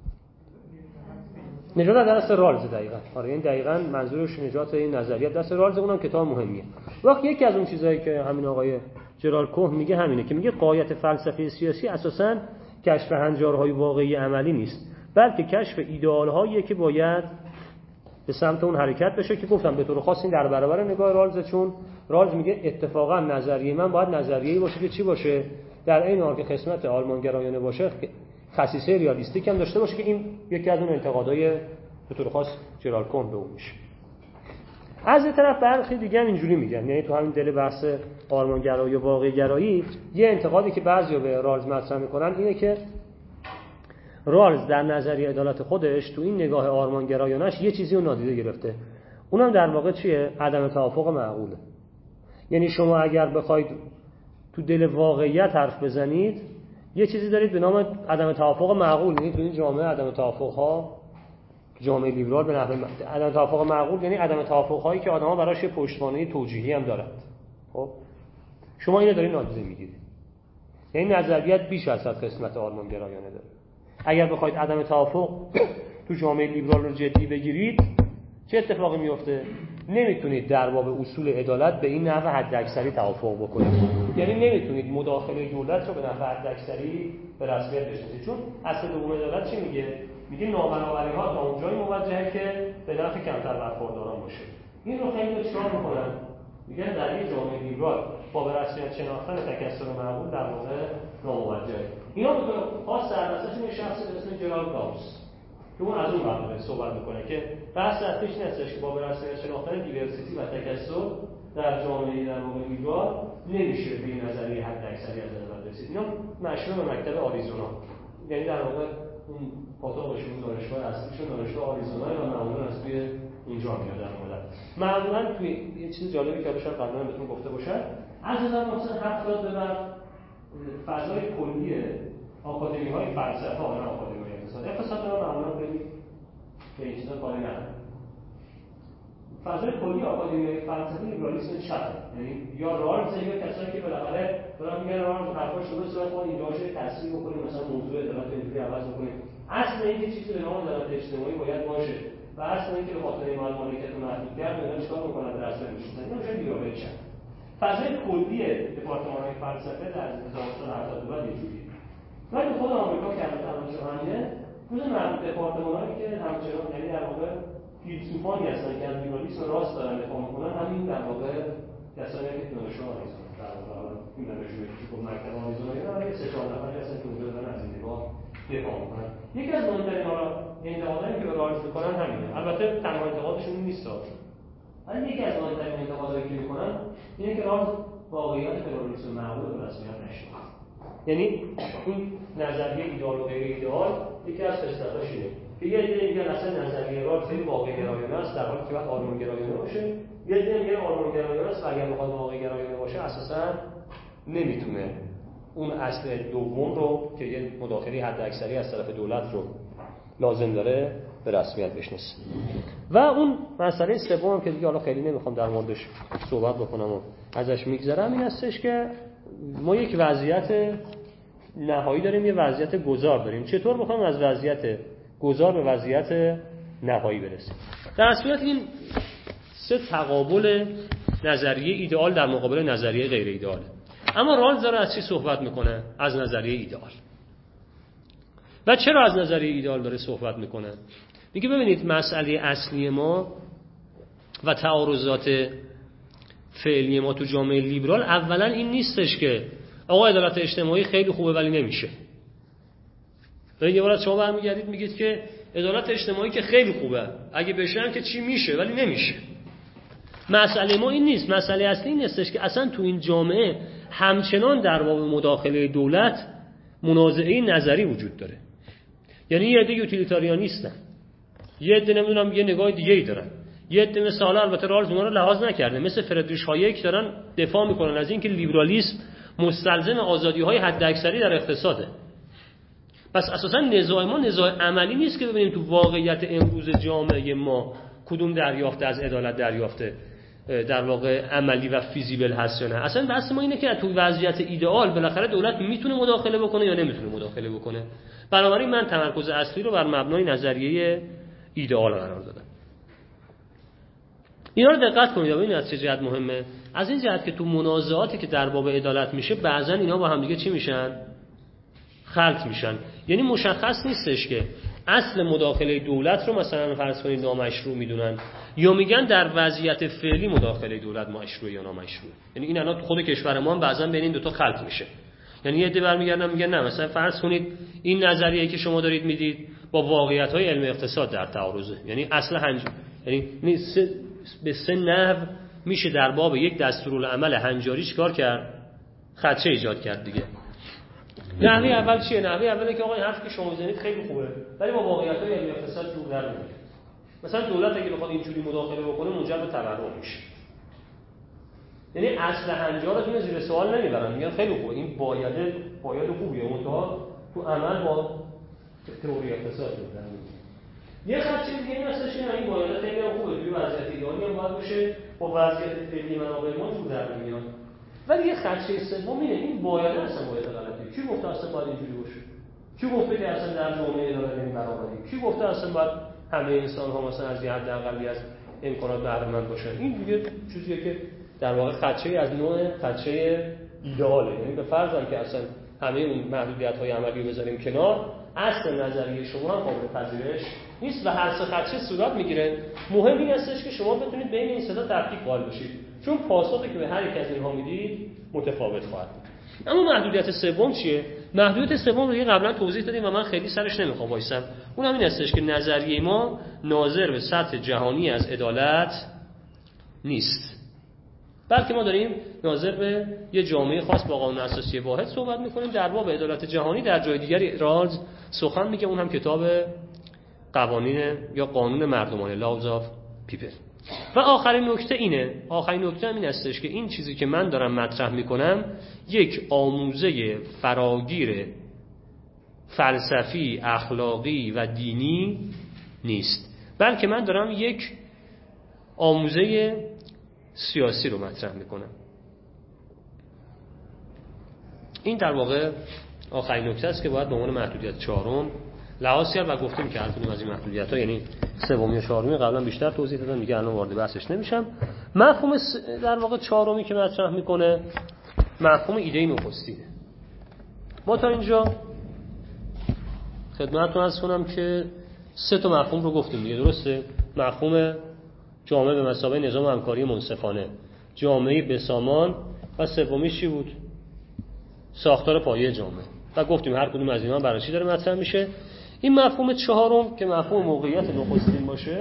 S1: نجات از دست رالز دقیقاً. آره این دقیقاً منظورش نجات این نظریه دست رالز. اونم کتاب مهمیه. وقت یکی از اون چیزایی که همین آقای جرال کوه میگه همینه که میگه غایت فلسفه سیاسی اساساً کشف هنجارهای واقعی عملی نیست، بلکه کشف ایدئال‌هایی که باید به سمت اون حرکت بشه، که گفتم به طور خاص این در برابر نگاه رالز، چون رالز میگه اتفاقا نظریه من باید نظریه‌ای باشه که چی باشه؟ در این حال که قسمت آرمانگرایانه باشه، خصیصه ریالیستیک هم داشته باشه، که این یکی از اون انتقادهای به طور خاص جرال کوه به اون میشه. از این طرف برخی دیگه هم اینجوری میگن، یعنی تو همین دل بحث آرمانگرایی و واقع گرایی یه انتقادی که بعضیا به رالز مطرح میکنن اینه که رالز در نظریه عدالت خودش تو این نگاه آرمانگرایانش یه چیزی رو نادیده گرفته، اونم در واقع چیه؟ عدم توافق معقوله. یعنی شما اگر بخواید تو دل واقعیت حرف بزنید، یه چیزی دارید به نام عدم توافق معقول. یعنی تو این جامعه عدم توافق‌ها، جامعه لیبرال به نحو عدم توافق معقول یعنی عدم توافق‌هایی که آدم‌ها براش یه پشتوانه توجیهی هم دارند. خب شما اینو دارید نادیده میگیرید. یعنی نظریت بیش از حد قسمت آرمانگرایانه داره. اگر بخواید عدم توافق تو جامعه لیبرال رو جدی بگیرید، چه اتفاقی میفته؟ نمیتونید در باب اصول عدالت به این نحو حداکثری توافق بکنید. یعنی نمیتونید مداخله دولت رو به نحو حداکثری به رسمیت بشناسید، چون اصل دوم عدالت چی میگه؟ میگه نابرابری‌ها تا اونجایی موجهه که به نفع کمتر برخورداران باشه. این رو خیلی چیکار میکنن؟ میگن در یک جامعه لیبرال با به رسمیت شناختن تکثر معقول در واقع ناموجهه. اینا به طور خاص در وسطشون یه شخصی به اسم جرالد گاوس که اون از اون مقوله صحبت میکنه که بحث اصلیش این هستش که با به رسمیت شناختن دیورسیتی و تکثر در جامعه در واقع لیبرال نمیشه به این نظریه حداکثری از نظر رسید. اینا مشروع به مکتب آریزونا، یعنی در واقع اون پاتوقشون دانشگاه اصلیشون دانشگاه آریزونا و معمولا از توی اینجا میاد در مورد. معمولا توی یه چیز جالبی که باشم قبلا بهتون گفته باشم، از نظر مثلا 70 به بعد فضای کلی آکادمی‌های فلسفه ها نه آکادمی‌های اقتصاد معمولا خیلی به این چیزا کاری نداره. فضای کلی آکادمی‌های فلسفه لیبرالیسم چپه، یعنی یا رالز یا کسایی که بالاخره دارن میگن رالز حرفاش درسته ولی ما اینجا چه تصویر بکنیم مثلا موضوع عدالت اینجوری عوض بکنیم. اصل اینکه چیزی به نام عدالت اجتماعی باید باشه و اصل اینکه به خاطر مال مالکیت رو محدود کرد اینا چیکار می‌کنن در اصل میشن. اینا میشه لیبرال چپ. فضای کلی دپارتمان‌های فلسفه در 1970 بعد اینجوریه. ولی خود آمریکا که البته همینه جزء معدود دپارتمان‌هایی که همچنان یعنی در واقع فیلسوفانی هستن که از لیبرالیسم راست دارن دفاع میکنن، همین در واقع کسانی که دانشگاه آریزونا در واقع این نمیشه که مکتب آریزونا یا سه چهار نفری هستن که اونجا دارن از این نگاه دفاع میکنن. یکی از مهمترین انتقادایی که به رالز میکنن همینه. البته تنها انتقادشون نیست، ولی یکی از مهمترین انتقادایی که میکنن اینه که رالز واقعیت تروریسم معقول به رسمیت نشناخت. یعنی این نظریه ایدئال و غیر ایدئال یکی از خصلتاش اینه. یه عده میگن اصلا نظریه رالز خیلی واقع گرایانه است در حالی که باید آرمان گرایانه باشه. یه عده میگن آرمان گرایانه است و اگر بخواد واقع گرایانه باشه اساسا نمیتونه اون اصل دوم رو که یه مداخله حداکثری از طرف دولت رو لازم داره به رسمیت بشناسه. و اون مسئله سوم که دیگه حالا خیلی نمیخوام در موردش صحبت بکنم و ازش میگذرم این هستش که ما یک وضعیت نهایی داریم، یه وضعیت گذار داریم. چطور میخوام از وضعیت گذار به وضعیت نهایی برسیم؟ در اصلیت این سه تقابل نظریه ایدئال در مقابل نظریه غیر ایدئاله. اما رالز داره از چی صحبت میکنه؟ از نظریه ایدئال. و چرا از نظریه ایدئال داره صحبت میکنه؟ میگه ببینید مسئله اصلی ما و تعارضات فعلی ما تو جامعه لیبرال اولا این نیستش که آقا عدالت اجتماعی خیلی خوبه ولی نمیشه. یعنی یه بار شما برمیگردید میگید که عدالت اجتماعی که خیلی خوبه، اگه بشه که چی میشه ولی نمیشه. مسئله ما این نیست. مسئله اصلی این نیستش که اصلا تو این جامعه همچنان در باب مداخله دولت منازعه نظری وجود داره. یعنی یه عده یوتیلیتاریانیستن، یه عده نمیدونم یه نگاه دیگه‌ای دارن، یه عده مثل البته رالز اونا رو لحاظ نکرده مثل فردریش هایک دارن دفاع میکنن از اینکه لیبرالیسم مستلزم آزادی‌های حداکثری در اقتصاده. پس اساسا نزاع ما نزاع عملی نیست که ببینیم تو واقعیت امروز جامعه ما کدوم دریافت از عدالت دریافته در واقع عملی و فیزیبل هست یا نه. اصلا بحث ما اینه که تو وضعیت ایدئال بالاخره دولت میتونه مداخله بکنه یا نمیتونه مداخله بکنه. بنابراین من تمرکز اصلی رو بر مبنای نظریه ایدئال قرار دادم. اینا رو دقت کنید. ببینید از چه جهت مهمه. از این جهت که تو منازعاتی که در باب عدالت میشه بعضا اینا با هم دیگه چی میشن؟ خلط میشن. یعنی مشخص نیستش که اصل مداخله دولت رو مثلا فرض کنید نامشروع میدونن یا میگن در وضعیت فعلی مداخله دولت مشروع یا نامشروع. یعنی این الان خود کشور ما هم بعضا بین این دو تا خلط میشه. یعنی یه عده برمیگردن میگن نه مثلا فرض کنید این نظریه‌ای که شما دارید میدید با واقعیت‌های علم اقتصاد در تعارضه. یعنی اصل یعنی به سه نحو میشه در باب یک دستورالعمل هنجاری چیکار کرد؟ خدشه ایجاد کرد دیگه. نحوه اول چیه؟ نحوه اوله که آقا این حرفی که شما میزنید خیلی خوبه ولی با واقعیت‌های علم اقتصاد جور در نمیاد. مثلا دولت اگه بخواد اینجوری مداخله بکنه منجر به تورم میشه. یعنی اصل هنجارتون زیر سوال نمیبرن، میگن خیلی خوبه این باید خوبیه منتها تو عمل با تئوری اقتصاد جور در نمیاد. یه خدشه دیگه این هستش که این باید خیلی خوبه توی وضعیت ایدئالی هم باید باشه با وضعیت فعلی منابع ما جور در نمیاد. ولی یه خدشه سوم اینه این باید اصلا باید غلطه. کی گفته اصلا باید اینجوری باشه؟ کی گفته که اصلا در جامعه داره این برابری؟ کی گفته اصلا باید همه انسان ها مثلا از یه حد اقلی از امکانات بهره مند باشن؟ این دیگه چیزیه که در واقع خدشه از نوع خدشه ایدئاله. یعنی به فرض که اصلا همه اون محدودیت‌های عملی رو بذاریم کنار، اصل نظریه شما هم قابل پذیرش نیست و هر سه خدشه صورت میگیره. مهم این هستش که شما بتونید بین این سه تا تفکیک قائل باشید، چون پاسخی که به هر یک از اینها میدید متفاوت خواهد بود. اما محدودیت سوم چیه؟ محدودیت سوم رو قبلا توضیح دادیم و من خیلی سرش نمیخوام وایسم. اونم این هستش که نظریه ما ناظر به سطح جهانی از عدالت نیست، بلکه ما داریم ناظر به یه جامعه خاص با قانون اساسی واحد صحبت میکنیم. در باب عدالت جهانی در جای دیگری رالز سخن میگه، اون هم کتاب قوانین یا قانون مردمانه Laws of People. و آخرین نکته هم این هستش که این چیزی که من دارم مطرح میکنم یک آموزه فراگیر فلسفی، اخلاقی و دینی نیست، بلکه من دارم یک آموزه سیاسی رو مطرح میکنم. این در واقع آخرین نکته است که باید به عنوان محدودیت چهارم لحاظ کرد و گفتیم که هر کدوم از این محدودیت‌ها، یعنی سومی و چهارمی، قبلا بیشتر توضیح دادم، دیگه الان وارد بحثش نمیشم. مفهوم در واقع چهارمی که مطرح میکنه مفهوم ایده نخستینه. ما تا اینجا خدمتتون عرض کنم که سه تا مفهوم رو گفتیم دیگه، درسته؟ مفهوم جامعه به مثابه نظام همکاری منصفانه، جامعه بسامان و سومیش چی بود؟ ساختار پایه جامعه. و گفتیم هر کدوم از اینا برای چی داره مطرح میشه. این مفهوم چهارم که مفهوم موقعیت نخستین باشه،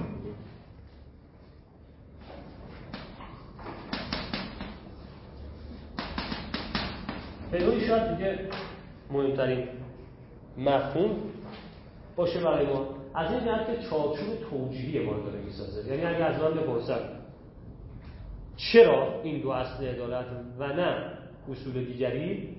S1: پیدایی شاید دیگه مهمترین مفهوم باشه برای ما، از این جهت که چارچوب توجیهی ما داره میسازه. یعنی اگه از من بپرسن چرا این دو اصل عدالت و نه اصول دیگری،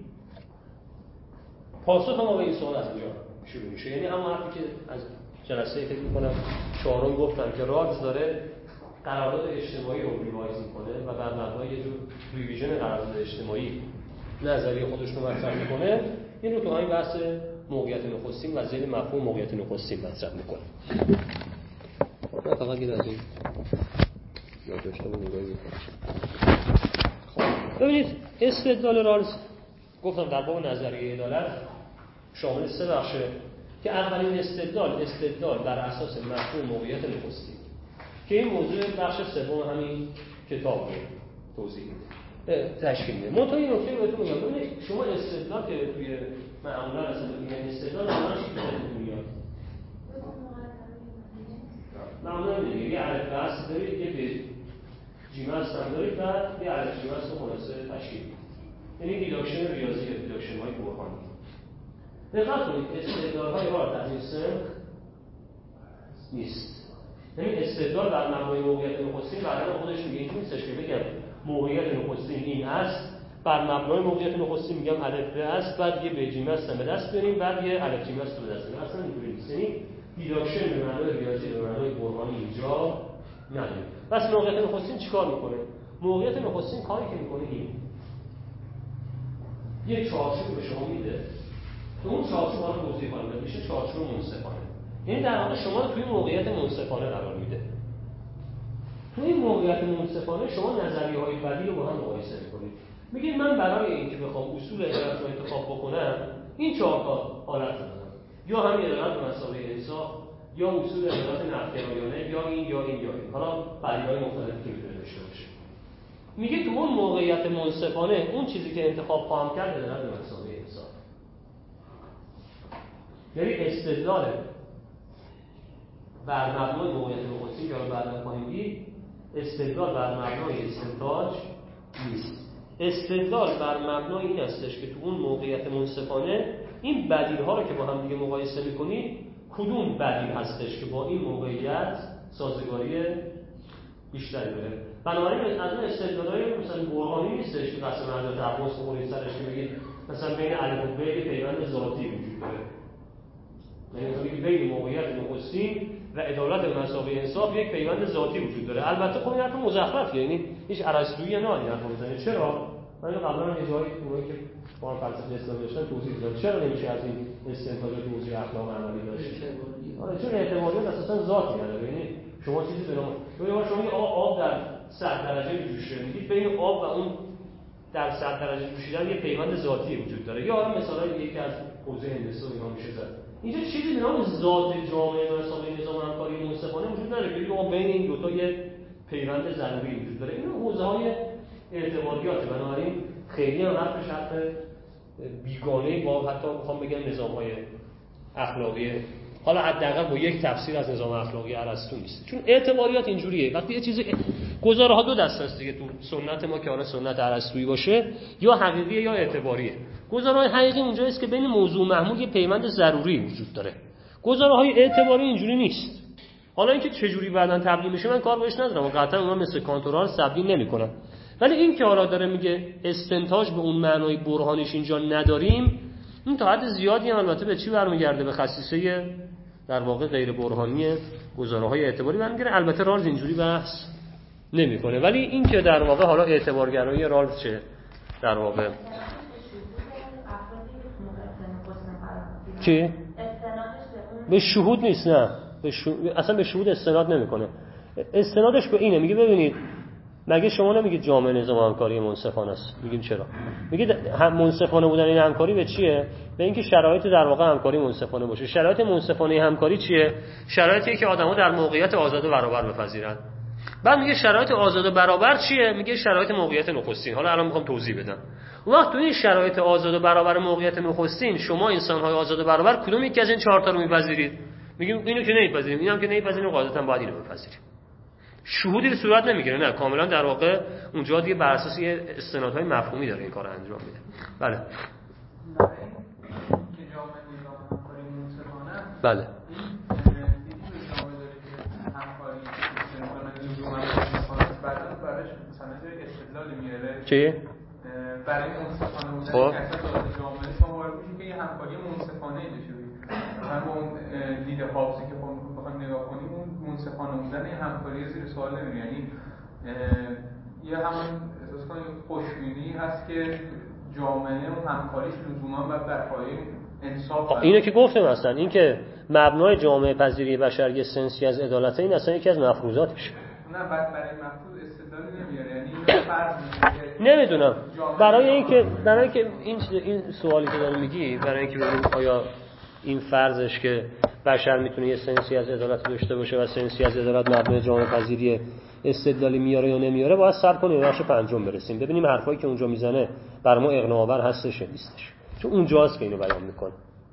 S1: پاسخ ما به این سوال از اینجا شروع میشه. یعنی همون حرفی که از جلسه فکر می‌کنم چهارم گفتم که رالز داره قرارداد اجتماعی رو ریوایز می‌کنه و بر مبنای یه جور ریویژن قرارداد اجتماعی نظریه خودش رو مطرح می‌کنه. این رو تو همین بحث موقعیت نخستین و ذیل مفهوم موقعیت نخستین مطرح می‌کنه. من فقط یه از این یادداشت‌ها رو نگاه می‌کنم. ببینید استدلال رالز گفتم در باب نظریه عدالت شامل سه بخشه که اولین استدلال بر اساس مفهوم موقعیت نخستین که این موضوع بخش سوم همین کتاب رو توضیح میده، تشکیل میده. منتها این نکته رو بهتون میگم، ببینید شما استدلال که توی معمولا اصلا میگن استدلال معمولا چی بهتون میاد؟ معمولا میگه یه الف بحث دارید، یه به جیمست هم دارید، بعد یه الف جیمست رو خلاصه تشکیل میده. یعنی دیداکشن ریاضی یا دیداکشن های برهانی. دقت کنید استدلال‌های رالز از این سمت نیست. یعنی استدلال بر مبنای موقعیت نخستین بعدا خودش میگه این نیستش که بگم موقعیت نخستین این است، بر مبنای موقعیت نخستین میگم الف ب است، بعد یه ب جیم است به دست بیاریم، بعد یه الف جیم است به دست بیاریم. اصلا اینجوری نیست. یعنی دیداکشن به معنای ریاضی به معنای برهانی اینجا نداریم. پس موقعیت نخستین چیکار میکنه؟ موقعیت نخستین کاری که میکنه این یه چارچوب به شما میده که اون چارچوب ها رو توضیح کنه، میشه چارچوب منصفانه. یعنی در واقع شما رو توی موقعیت منصفانه قرار میده. توی این موقعیت منصفانه شما نظریه‌های بدیل رو با هم مقایسه می‌کنید. میگید من برای اینکه بخوام اصول عدالت رو انتخاب بکنم این چهار تا حالت رو دارم، یا همین عدالت به مثابه انصاف، یا اصول عدالت نفی‌گرایانه، یا این. حالا بدیل‌های مختلفی که میتونه داشته باشه. میگه تو اون موقعیت منصفانه اون چیزی که انتخاب خواهم کرد عدالت به مثابه انصاف. یعنی استدلال بر مبنای موقعیت نخستین یا بعدا خواهیم دید استدلال بر مبنای استنتاج نیست. استدلال بر مبنای این هستش که تو اون موقعیت منصفانه این بدیل‌ها رو که با هم دیگه مقایسه می‌کنید کدوم بدیل هستش که با این موقعیت سازگاری بیشتری داره. بنابراین از اون استدلال‌های مثلا برهانی نیستش که قسم حضرت عباس بخورید سرش که بگید مثلا بین الف و ب یه پیوند ذاتی وجود داره. یعنی بین موقعیت نخستین و عدالت به مثابه انصاف یک پیوند ذاتی وجود داره. البته خب این حرف مزخرفیه، یعنی هیچ ارسطویی نه این حرف میزنه. چرا؟ من قبلا یه جایی اونایی که با فلسفه اسلامی داشتن توضیح دادم چرا نمیشه از این استنتاجات توضیح اخلاق عملی داشت. چون اعتباریات اساسا ذاتی نداره. یعنی شما چیزی به نام شما میگید آب در 100 درجه جوشه، میگید بین آب و اون در 100 درجه جوشیدن یه پیوند ذاتی وجود داره. یا مثلا یکی از حوزه هندسه اینا میشه زد. اینجا چیزی به نام ذات جامعه و مسابقه نظام همکاری منصفانه وجود نداره که بین این دو تا یه پیوند ضروری وجود داره. این حوزه‌های اعتباریات، بنابراین خیلی هم حرفش حرف بیگانه‌ای با حتی میخوام بگم نظام‌های اخلاقی، حالا حداقل با یک تفسیر از نظام اخلاقی ارسطو نیست. چون اعتباریات اینجوریه، وقتی یه چیز گزاره‌ها دو دسته است دیگه تو سنت ما که حالا سنت ارسطویی باشه، یا حقیقیه یا اعتباریه. گزاره‌های حقیقی اونجاست که بین موضوع و محمول یه پیوند ضروری وجود داره. گزاره‌های اعتباری اینجوری نیست. حالا اینکه چه جوری بعداً تبیین میشه من کار بهش ندارم و قطعا اونا مثل کانتورها رو تبیین نمی‌کنن. ولی این که حالا داره میگه استنتاج به اون معنای برهانیش اینجا نداریم، این تا حد زیادی هم البته به چی برمیگرده؟ به خصیصه در واقع غیر برهانی گزاره‌های اعتباری برمیگرده. البته رالز اینجوری بحث نمی‌کنه، ولی این که در واقع حالا اعتبارگرایی رالز چه در واقع چی؟ به شهود نیست، نه اصلا به شهود استناد نمی‌کنه. استنادش به اینه، میگه ببینید مگه شما نمیگید جامعه نظام همکاری منصفانه است؟ میگیم چرا؟ میگید منصفانه بودن این همکاری به چیه؟ به اینکه شرایط در واقع همکاری منصفانه باشه. شرایط منصفانه همکاری چیه؟ شرایطی که آدم‌ها در موقعیت آزاد و برابر بپذیرن. بعد میگه شرایط آزاد و برابر چیه؟ میگه شرایط موقعیت نخستین. حالا الان میخوام توضیح بدم. وقت تو این شرایط آزاد و برابر موقعیت نخستین شما انسان‌های آزاد و برابر کدوم یکی از این چهار تا رو میپذیرید؟ میگیم اینو که نمیپذیریم، اینم که نمیپذیریم، قاعدتاً باید اینو بپذیریم. شهودی به صورت نمیگیره، نه کاملا در واقع اونجا دیگه بر اساس یه استنادهای مفهومی داره این کارو انجام میده. بله
S2: که جامعه نظام همکاری منصفانه،
S1: بله
S2: براش مثلا استدلال میاره
S1: چی؟
S2: برای منصفانه بودن
S1: خب
S2: که اصلا جامعه شما وارد میشه که یه همکاری منصفانه بشه. من با اون دید حافظی که بخوایم نگاه کنیم اون منصفانه بودن یه همکاری زیر سوال نمیره. یعنی یه همون احساس کنید خوشبینی هست که جامعه اون همکاریش لزوما باید بر پایه انصاف.
S1: اینو که گفتم اصلا این که مبنای جامعه پذیری بشر یه سنسی از عدالت، این اصلا یکی از مفروضاتش.
S2: نه بعد برای مفروض استدلال نمیاره. یعنی اینو فرض می‌کنه.
S1: نمیدونم برای اینکه این سوالی که داری میگی، برای اینکه ببینیم آیا این فرضش که بشر میتونه یه سنسی از عدالت داشته باشه و سنسی از عدالت مبنای جامعه پذیری استدلالی میاره یا نمیاره، باید صبر کنیم بخش پنجم برسیم ببینیم حرفایی که اونجا میزنه بر ما اقناع آور هستش یا نیستش، چون اونجاست که اینو بیان میکنه.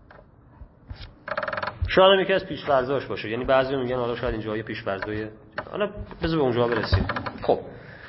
S1: شاید یکی از پیش‌فرضاش باشه، یعنی بعضی میگن حالا شاید اینجا یه پیش‌فرضای، حالا بذار به اونجا برسیم. خب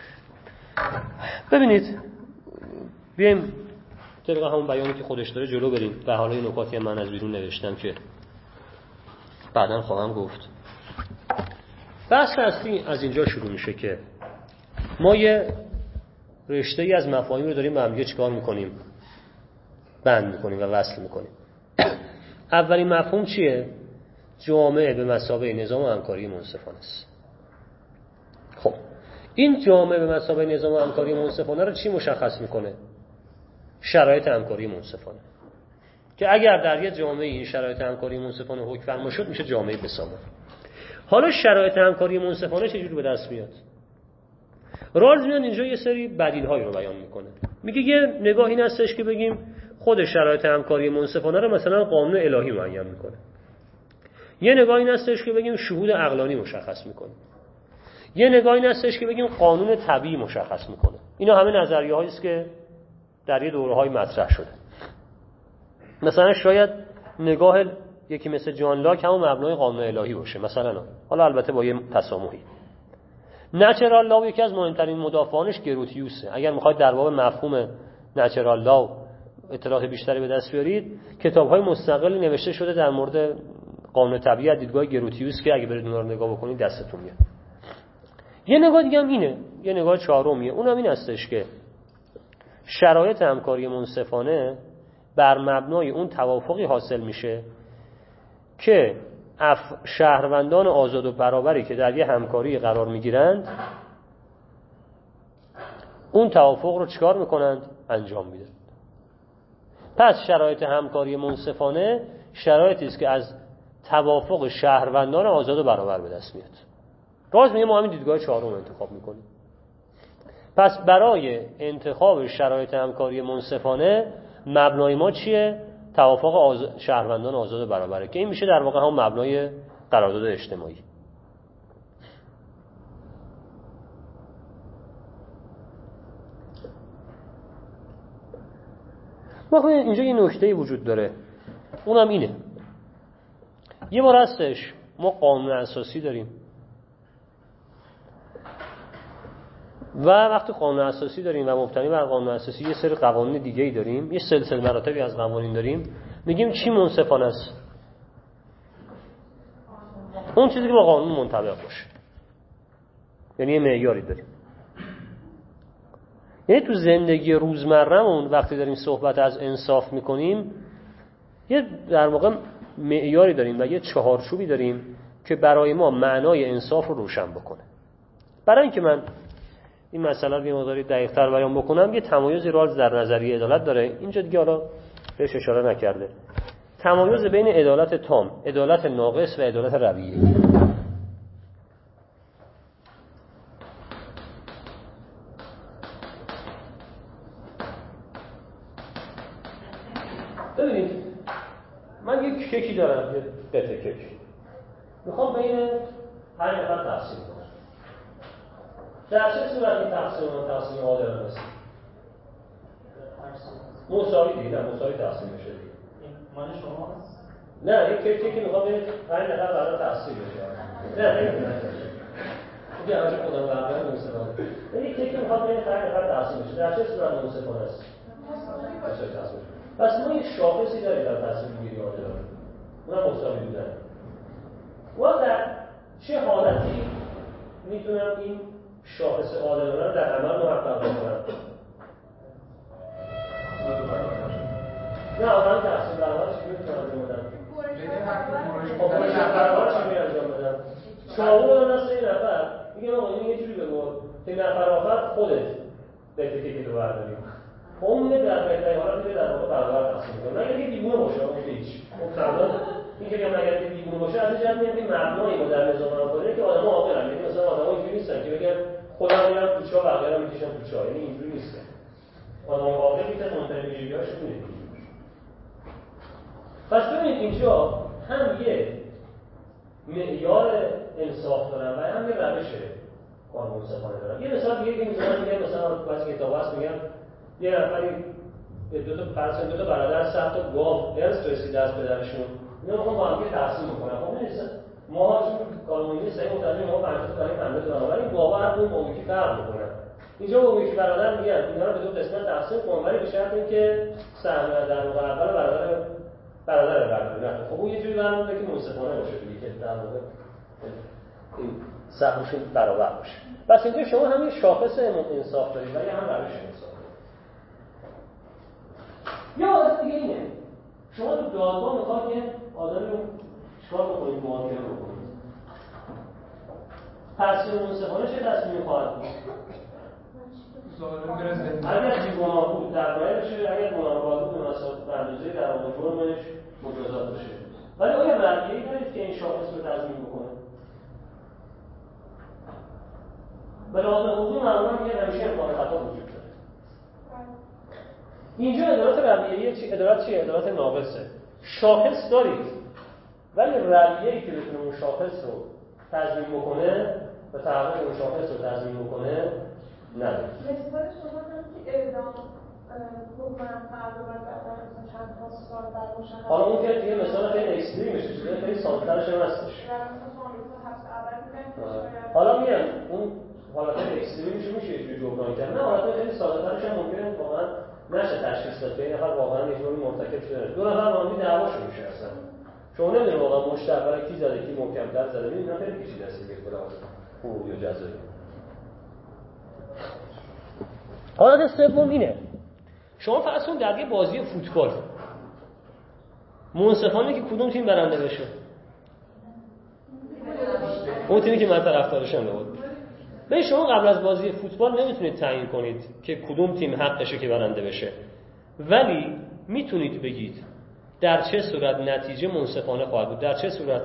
S1: ببینید بیایم طبق همون بیانی که خودش داره جلو بریم و حالا این نکاتی من از بیرون نوشتم که بعداً خواهم گفت. بحث اصلی از اینجا شروع میشه که ما یه رشته‌ای از مفاهیم رو داریم با هم دیگه چیکار میکنیم؟ بند میکنیم و وصل میکنیم. اولین مفهوم چیه؟ جامعه به مثابه نظام همکاری منصفانه است. خب این جامعه به مثابه نظام همکاری منصفانه رو چی مشخص میکنه؟ شرایط همکاری منصفانه، که اگر در یه جامعه این شرایط همکاری منصفانه حکم فرما شد میشه جامعه بسامه. حالا شرایط همکاری منصفانه چجوری به دست میاد؟ رالز میاد اینجا یه سری بدیل‌هایی رو بیان میکنه. میگه یه نگاه این هستش که بگیم خود شرایط همکاری منصفانه رو مثلا قانون الهی معین میکنه. یه نگاه این هستش که بگیم شهود عقلانی مشخص میکنه. یه نگاه این هستش که بگیم قانون طبیعی مشخص میکنه. اینا همه نظریه‌هایی است که در یه دوره‌های مطرح شده. مثلا شاید نگاه یکی مثل جان لاک همون مبنای قانون الهی باشه مثلا، حالا البته با یه تسامحی. نچرال لاو یکی از مهمترین مدافعانش گروتیوسه. اگر میخواید در باب مفهوم نچرال لاو اطلاعات بیشتری به دست بیارید، کتاب‌های مستقلی نوشته شده در مورد قانون طبیعی از دیدگاه گروتیوس که اگه برید اونها رو نگاه بکنید دستتون میاد. یه نگاه دیگه هم اینه، یه نگاه چهارمیه، اونم این هستش که شرایط همکاری منصفانه بر مبنای اون توافقی حاصل میشه که شهروندان آزاد و برابری که در یه همکاری قرار میگیرند اون توافق رو چیکار میکنند؟ انجام میدن. پس شرایط همکاری منصفانه شرایطی است که از توافق شهروندان آزاد و برابر به دست میاد. راست میگه ما همین دیدگاه چهارم انتخاب میکنیم. پس برای انتخاب شرایط همکاری منصفانه مبنای ما چیه؟ توافق شهروندان آزاد و برابره که این میشه در واقع هم مبنای قرارداد اجتماعی. ما اینجا یه نکته‌ای وجود داره، اونم اینه، یه بار هستش ما قانون اساسی داریم و وقتی قانون اساسی داریم و مبتنی بر قانون اساسی یه سری قوانین دیگه‌ای داریم، یه سلسله مراتبی از قوانین داریم، میگیم چی منصفانه است؟ اون چیزی که با قانون منطبق باشه، یعنی یه معیاری داریم. یعنی تو زندگی روزمره‌مون وقتی داریم صحبت از انصاف میکنیم یه در واقع معیاری داریم و یه چهارچوبی داریم که برای ما معنای انصاف رو روشن بکنه. برای اینکه من این مسئله رو یه مقداری دقیق‌تر بیان بکنم، یه تمایزی رو در نظریه عدالت داره، اینجا دیگه حالا بهش اشاره نکرده، تمایز بین عدالت تام، عدالت ناقص و عدالت رویه‌ای. ببینید من یک کیکی دارم، یه قطعه کیک میخوام بین 5 نفر تقسیم کنم. در چه صورت این تقسیم عادلانه است؟ مساوی دیگه، نه مساوی تقسیم بشه دیگه.
S3: این مال شما هست؟
S1: نه یک کیکی میخوام بین 5 نفر برای تقسیم بشه. نه دیگه همش خودم برنامه منصفانه. یک کیکی میخوام بین 5 نفر تقسیم بشه. در چه صورت منصفانه است؟ مساوی تقسیم. پس ما یک شاخصی داریم در تصمیم گیری عادلانه، اونم مساوی بودن. و در چه حالتی میتونم این شاخص عادلانه رو در عمل محقق بکنم؟ نه آدم تقسیم برابر چی میتونم انجام بدم؟ خب برابر چی میتونم انجام بدم؟ چاقو رو دست این نفر میگم آقا این یه جوری بگو که نفر آخر خودت بهتر که رو برداریم. اون میگه در بهترین حالت میگه در واقع برابر تقسیم میکنه. مگر اینکه دیوونه باشه، اون که هیچ. اون فردا اینکه میگم مگر اینکه دیوونه باشه از این جهت میگم که مبنایی ما در نظام همکاری که آدم‌ها عاقلن، یعنی مثلا آدم‌ها اینجوری نیستن که بگن خودم میرم تو چاه بقیه‌ام میکشم تو چاه، یعنی اینجوری نیست. آدم‌ها عاقل میتونن مهمترین ویژگی‌هاشون اینه. پس ببینید اینجا هم یه معیار انصاف دارن و هم یه روش قانون منصفانه دارن. یه مثال دیگه که می‌زنم مثلا بعضی کتاب‌ها هست میگن یه نفری دو تا برادر 100 تا گاو ارث رسیده از پدرشون، اینا میخوان با هم دیگه تقسیم بکنن. خب ببینید ما چون قانونی صحیح متوجه ما 50 تا برای 50 تا بنابراین گاوا هر کدوم با یکی فرق میکنن. اینجا با یکی برادر میگن اینا رو به دو قسمت تقسیم کن، ولی به شرط اینکه سهم در واقع اول برادر برداره. خب اون یه جوری برمیاد که منصفانه باشه دیگه، که در واقع این سهمشون برابر باشه. پس اینجا شما هم یه شاخص انصاف دارید و هم روش انصاف. یا حالت دیگه اینه، شما تو دادگاه میخواد یه آدمی رو چکار بکنید، معادله رو بکنید. تصمیم منصفانه چه تصمیمی خواهد بود؟ اگر بیگناه بود درباره بشه، اگر گناهکار بود به اندازه در واقع جرمش مجازات بشه. ولی آیا رویه‌ای دارید که این شاخص رو تضمین بکنه؟ به لحاظ حقوقی معمولا میگه همیشه امکان خطا وجود داره. اینجا عدالت رویه‌ای عدالت چیه؟ عدالت ناقصه. شاخص دارید ولی رویه‌ای که بتونه اون شاخص رو تضمین بکنه و تحقق اون شاخص رو تضمین بکنه نداره.
S4: مثال شما همین که اعدام حکم فردا بعد چند تا سال بعد مشخص.
S1: حالا اون که دیگه مثال خیلی اکستریم میشه، چیزای خیلی ساده‌ترش هم هستش. حالا میگم اون حالت اکستریمش میشه یه جوری جبران کرد. نه حالت خیلی ساده‌ترش هم ممکنه واقعا نشه تشخیص داد که این نفر واقعا یه جوری مرتکب شده. دو نفر با هم دعواشون میشه اصلا. شما نمیدونید واقعا مشتبه کی زده کی محکم‌تر زده. اینا خیلی پیچیده است دیگه کلا حقوقی و جزایی. حالت سوم اینه. شما فرض کنید در یه بازی فوتبال منصفانه که کدوم تیم برنده بشه؟ اون تیمی که من طرفدارشم بود. ببین شما قبل از بازی فوتبال نمیتونید تعیین کنید که کدوم تیم حقشه که برنده بشه، ولی میتونید بگید در چه صورت نتیجه منصفانه خواهد بود، در چه صورت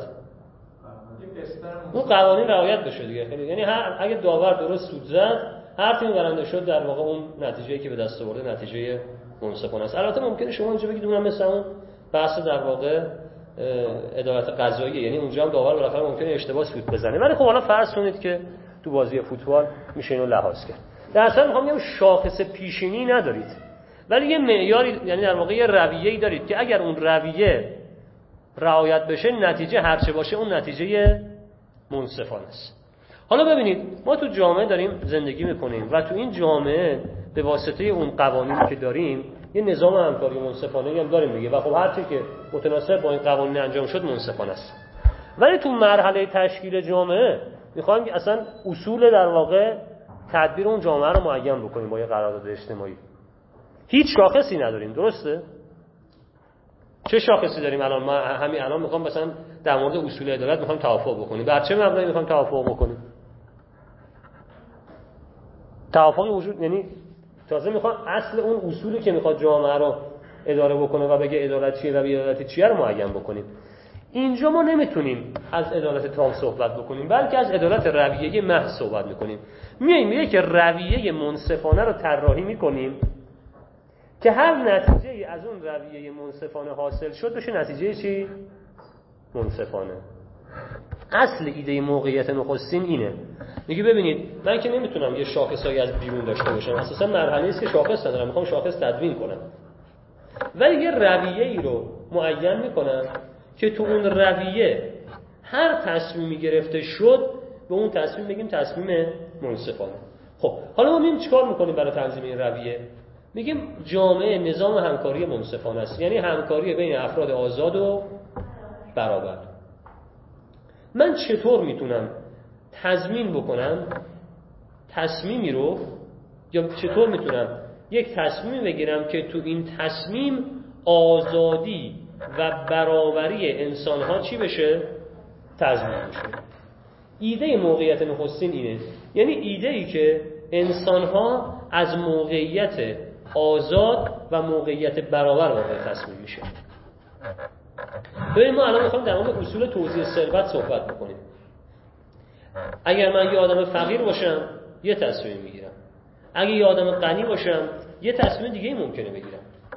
S1: اون قوانین رعایت بشه دیگه. خیلی یعنی اگه داور درست سود زد هر تیم برنده شد در واقع اون نتیجه‌ای که به دست آورده نتیجه منصفانه است. البته ممکنه شما اینجا بگید اونم مثلا اون بحث در واقع عدالت قضاییه، یعنی اونجا هم داور بالاخره ممکنه اشتباه سود بزنه. ولی خب حالا فرض کنید که تو بازی فوتبال میشه اینو لحاظ کرد. در اصل میخوام بگم شاخص پیشینی ندارید، ولی یه معیاری، یعنی در واقع یه رویه‌ای دارید که اگر اون رویه رعایت بشه نتیجه هرچه باشه اون نتیجه منصفانه است. حالا ببینید ما تو جامعه داریم زندگی میکنیم و تو این جامعه به واسطه اون قوانینی که داریم یه نظام همکاری منصفانه هم داریم دیگه، و خب هر چی که متناسب با این قوانین انجام شد منصفانه است. ولی تو مرحله تشکیل جامعه میخوایم اصلا اصول در واقع تدبیر اون جامعه رو معین بکنیم با یه قرارداد اجتماعی. هیچ شاخصی نداریم، درسته؟ چه شاخصی داریم الان؟ ما همین الان میخوام مثلا در مورد اصول عدالت میخوام توافق بکنیم. بر چه مبنایی میخوام توافق بکنیم؟ توافق وجود، یعنی تازه میخوام اصل اون اصولی که میخواد جامعه رو اداره بکنه و بگه عدالت چیه و بی‌عدالتی چیه رو معین بکنیم. اینجا ما نمیتونیم از عدالت تام صحبت بکنیم، بلکه از عدالت رویه محض صحبت میکنیم. میگه که رویه منصفانه رو طراحی میکنیم که هر نتیجه از اون رویه منصفانه حاصل شد بشه نتیجه چی؟ منصفانه. اصل ایده موقعیت نخستین اینه. میگه ببینید من که نمیتونم یه شاخصایی از بیرون داشته باشم، اساسا مرحله است که شاخص ندارم، میخوام شاخص تدوین کنم، ولی یه رویه ای رو معین میکنم که تو اون رویه هر تصمیمی گرفته شد به اون تصمیم بگیم تصمیم منصفانه. خب حالا ما میگیم چیکار میکنیم برای تنظیم این رویه؟ میگیم جامعه نظام همکاری منصفانه است، یعنی همکاری بین افراد آزاد و برابر. من چطور میتونم تضمین بکنم تصمیمی رو، یا چطور میتونم یک تصمیم بگیرم که تو این تصمیم آزادی و برابری انسان‌ها چی بشه؟ تضمین بشه. ایده موقعیت نخستین اینه، یعنی ایده‌ای که انسان‌ها از موقعیت آزاد و موقعیت برابر واقع تصمیم میشه. ببین ما الان میخوایم در مورد اصول توزیع ثروت صحبت بکنیم. اگر من یه آدم فقیر باشم یه تصمیم میگیرم، اگه یه آدم غنی باشم یه تصمیم دیگه ممکنه بگیرم.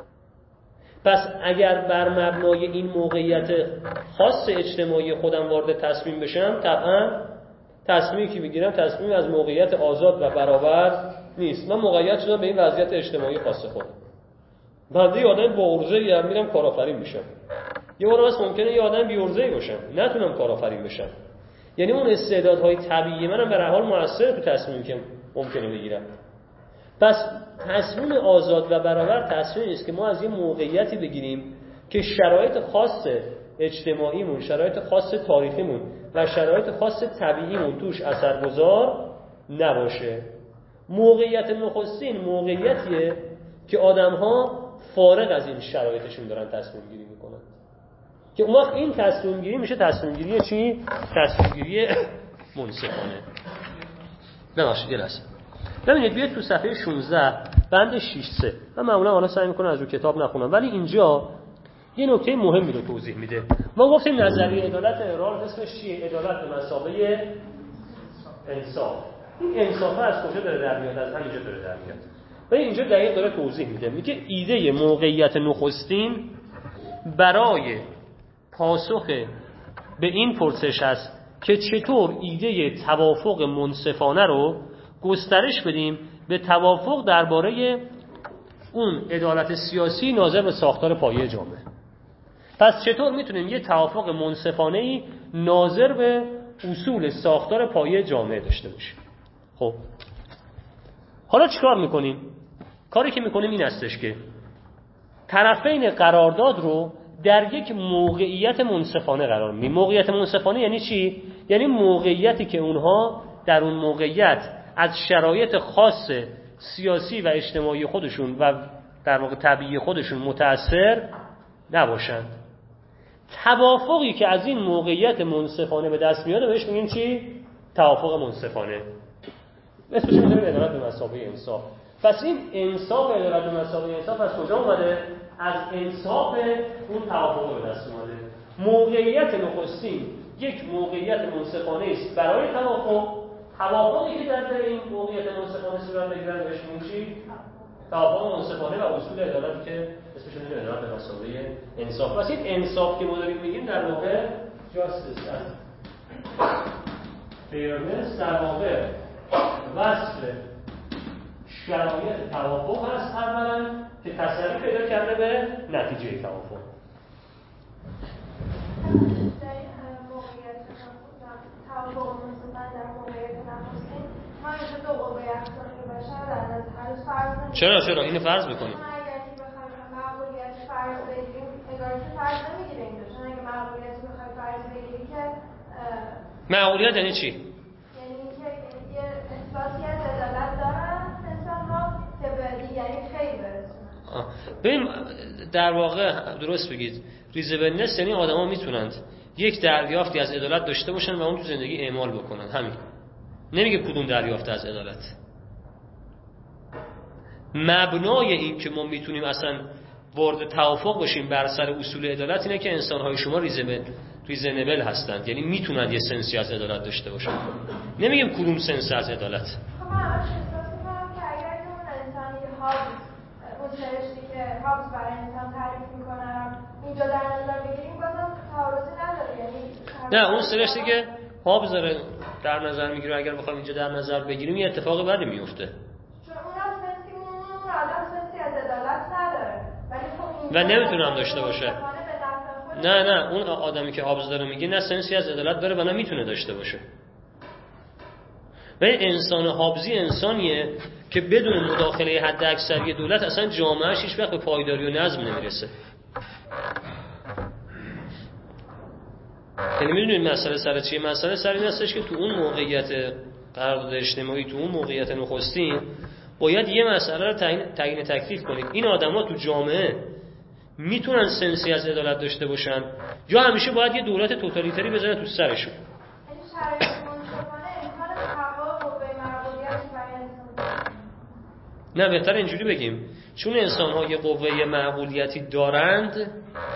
S1: پس اگر بر مبنای این موقعیت خاص اجتماعی خودم وارد تصمیم بشم، طبعا تصمیمی که میگیرم تصمیم از موقعیت آزاد و برابر نیست. من مقید شدم به این وضعیت اجتماعی خاص خودم. بعد یه آدم با عرضه‌ای هم میرم کارآفرین میشم. یه بار واسه ممکنه یه آدم بی عرضه‌ای باشم، نتونم کارآفرین بشم. یعنی اون استعدادهای طبیعی منم به هر حال مؤثر تو تصمیمی که ممکنه بگیرم. پس تصمیم آزاد و برابر تصمیمی است که ما از یه موقعیتی بگیریم که شرایط خاص اجتماعیمون، شرایط خاص تاریخیمون و شرایط خاص طبیعیمون توش اثرگذار نباشه. موقعیت نخستین موقعیتیه که آدم‌ها فارغ از این شرایطشون دارن تصمیم گیری میکنن، که اون وقت این تصمیم گیری میشه تصمیم گیری چی؟ تصمیم گیری منصفانه. ببخشید یه لحظه. ببینید بیاید تو صفحه 16 بند 6.3. من معمولا حالا سعی میکنم از رو کتاب نخونم، ولی اینجا یه نکته مهمی رو توضیح میده. ما گفتیم نظریه عدالت ارال اسمش چیه؟ عدالت به مثابه انصاف. این انصاف از کجا داره در میاد؟ از همینجا داره در میاد. و اینجا دقیق داره توضیح میده. میگه ایده موقعیت نخستین برای پاسخ به این پرسش است که چطور ایده توافق منصفانه رو گسترش بدیم به توافق درباره اون عدالت سیاسی ناظر به ساختار پایه جامعه. پس چطور میتونیم یه توافق منصفانه‌ای ناظر به اصول ساختار پایه جامعه داشته باشیم؟ خب حالا چیکار میکنیم؟ کاری که میکنیم این هستش که طرفین قرارداد رو در یک موقعیت منصفانه قرار میدیم. موقعیت منصفانه یعنی چی؟ یعنی موقعیتی که اونها در اون موقعیت از شرایط خاص سیاسی و اجتماعی خودشون و در واقع طبیعی خودشون متأثر نباشند. توافقی که از این موقعیت منصفانه به دست میاد بهش میگیم چی؟ توافق منصفانه. اسمش میذاریم عدالت به مثابه انصاف. پس این انصاف عدالت به مثابه انصاف از کجا اومده؟ از انصاف اون توافق به دست اومده. موقعیت نخستین یک موقعیت منصفانه است برای توافقی که در این موقعیت منصفانه صورت بگیرن بهش میگیم چی؟ توافق منصفانه و اصول عدالتی که اسمش میشه عدالت به مسابقه انصاف. واسه این انصاف که ما داریم میگیم در واقع جاستس است. فیرنس در واقع وصف شرایط توافق هست اولا که تسری پیدا کرده به نتیجه توافق.
S4: توافق منصفانه در موقعیت نخستین ما اینجا دو قوه اخلاقی بشر در نظر فرض
S1: چرا اینو فرض بکنیم؟
S4: اگر که بخوایم معقولیت فرض بگیریم انگار که فرض نمیگیره اینجا، چون اگه معقولیت بخوایم فرض بگیریم که
S1: معقولیت یعنی چی؟
S4: یعنی اینکه یه احساسی از عدالت دارن انسان‌ها که به دیگری خیر برسونن.
S1: ببین در واقع درست بگید ریزبلنس یعنی آدما میتونند یک دریافتی از عدالت داشته باشن و اون تو زندگی اعمال بکنن. همین. نمیگه کدوم دریافت از عدالت. مبنای این که ما میتونیم اصلا وارد توافق بشیم بر سر اصول عدالت اینه که انسان‌های شما ریزنبل هستند، یعنی میتونن یه سنسی از عدالت داشته باشن. نمیگیم کدوم سنس از عدالت.
S4: خب من احساس می‌کنم که اگر که اون انسانی که اون سرشتی که هابز برای انسان تعریف می‌کنه اینجا در نظر بگیریم بازم تعارضی نداره، یعنی
S1: نه اون سرشتی که هابز داره در نظر میگیره اگر بخوایم اینجا در نظر بگیریم یه اتفاقی بدی میفته.
S4: چون اونم سنسی اون آدم سنسی از عدالت نداره ولی خب
S1: و نمیتونم داشته باشه. نه اون آدمی که هابز داره میگه نه سنسی از عدالت داره و نه میتونه داشته باشه. و انسان هابزی انسانیه که بدون مداخله حد اکثری دولت اصلا جامعهش هیچ وقت به پایداری و نظم نمیرسه. یعنی میدونید مسئله سر چیه؟ مسئله سر این هستش که تو اون موقعیت قرارداد اجتماعی، تو اون موقعیت نخستین باید یه مسئله رو تعیین تکلیف کنید. این آدما تو جامعه میتونن سنسی از عدالت داشته باشن یا همیشه باید یه دولت توتالیتری بزنه تو سرشون. نه بهتر اینجوری بگیم چون انسان ها یه قوه معقولیتی دارند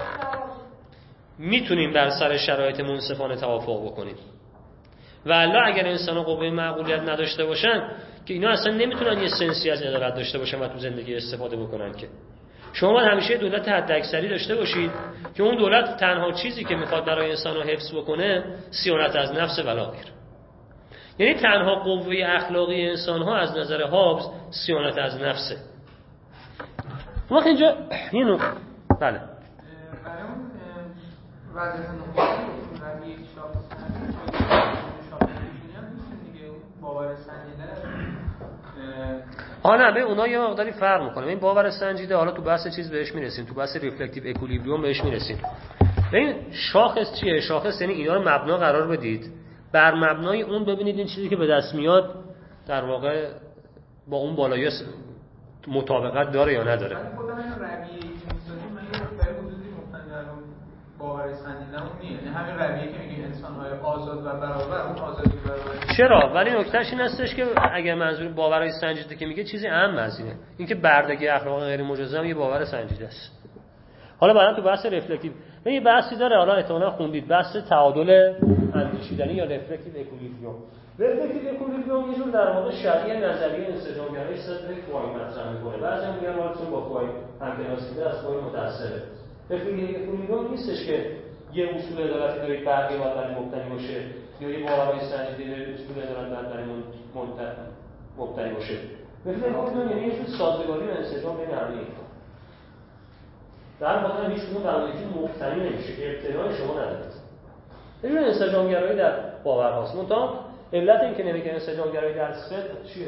S1: میتونیم بر سر شرایط منصفانه توافق بکنیم و الا اگر انسان ها قوه معقولیت نداشته باشن که اینا اصلا نمیتونن یه سنسی از عدالت داشته باشن و تو زندگی استفاده بکنن. که شما باید همیشه دولت حد اکثری داشته باشید که اون دولت تنها چیزی که میخواد برای انسان ها حفظ بکنه صیانت از نفس ولا غیر. یعنی تنها قوه اخلاقی انسان ها از نظر هابز صیانت از نفسه. وقت اینجا اینو بله
S2: برای اون وضعیت نخستین روی یک شاخص دیگه باور سنجیده
S1: نه به اونها یه مقداری فرق میکنه. این باور سنجیده حالا تو بحث چیز بهش میرسیم، تو بحث ریفلکتیو اکولیبریوم بهش میرسیم. ببین شاخص چیه؟ شاخص یعنی اینا رو مبنا قرار بدید، بر مبنای اون ببینید این چیزی که به دست میاد در واقع با اون بالایی مطابقت داره یا نداره.
S2: ولی خود همین رویه‌ای که می‌سازیم من یه برای حدودی مقتنع در اون باور سنجیده‌مون نیست. یعنی همین رویه‌ای که میگه انسان‌های آزاد و برابر، اون آزادی و برابری
S1: چرا؟ ولی نکتهش این هستش که اگر منظور باورهای سنجیده که میگه چیزی اهم از اینه. اینکه بردگی اخلاق غیر مجازا یه باور سنجیده است. حالا بعدا تو بحث رفلکتیو یه بحثی داره، حالا احتمالاً خوندید، بحث تعادل اندیشیدنی یا رفلکتیو اکولیبریوم. رفلکتیو اکولیبریوم یه جور در واقع شبیه نظریه انسجامگرایی صدر کوای مطرح می‌کنه. بعضی میگن حالا چون با کوای هم‌کناسیده از کوای متأثره. رفلکتیو اکولیبریوم نیستش که یه اصول عدالتی دارید بقیه باید بر مبتنی باشه یا یه باورهای سنجیده دارید اصول عدالت بر مبتنی باشه. رفلکتیو اکولیبریوم یعنی یه جور سازگاری و انسجام بین همه اینها. در واقع هیچ کدوم در واقع مبتنی نمیشه که ابتدای شما ندارید. این انسجامگرایی در باورهاست. منتها علت این که نمیگه انسجامگرایی در صدق چیه؟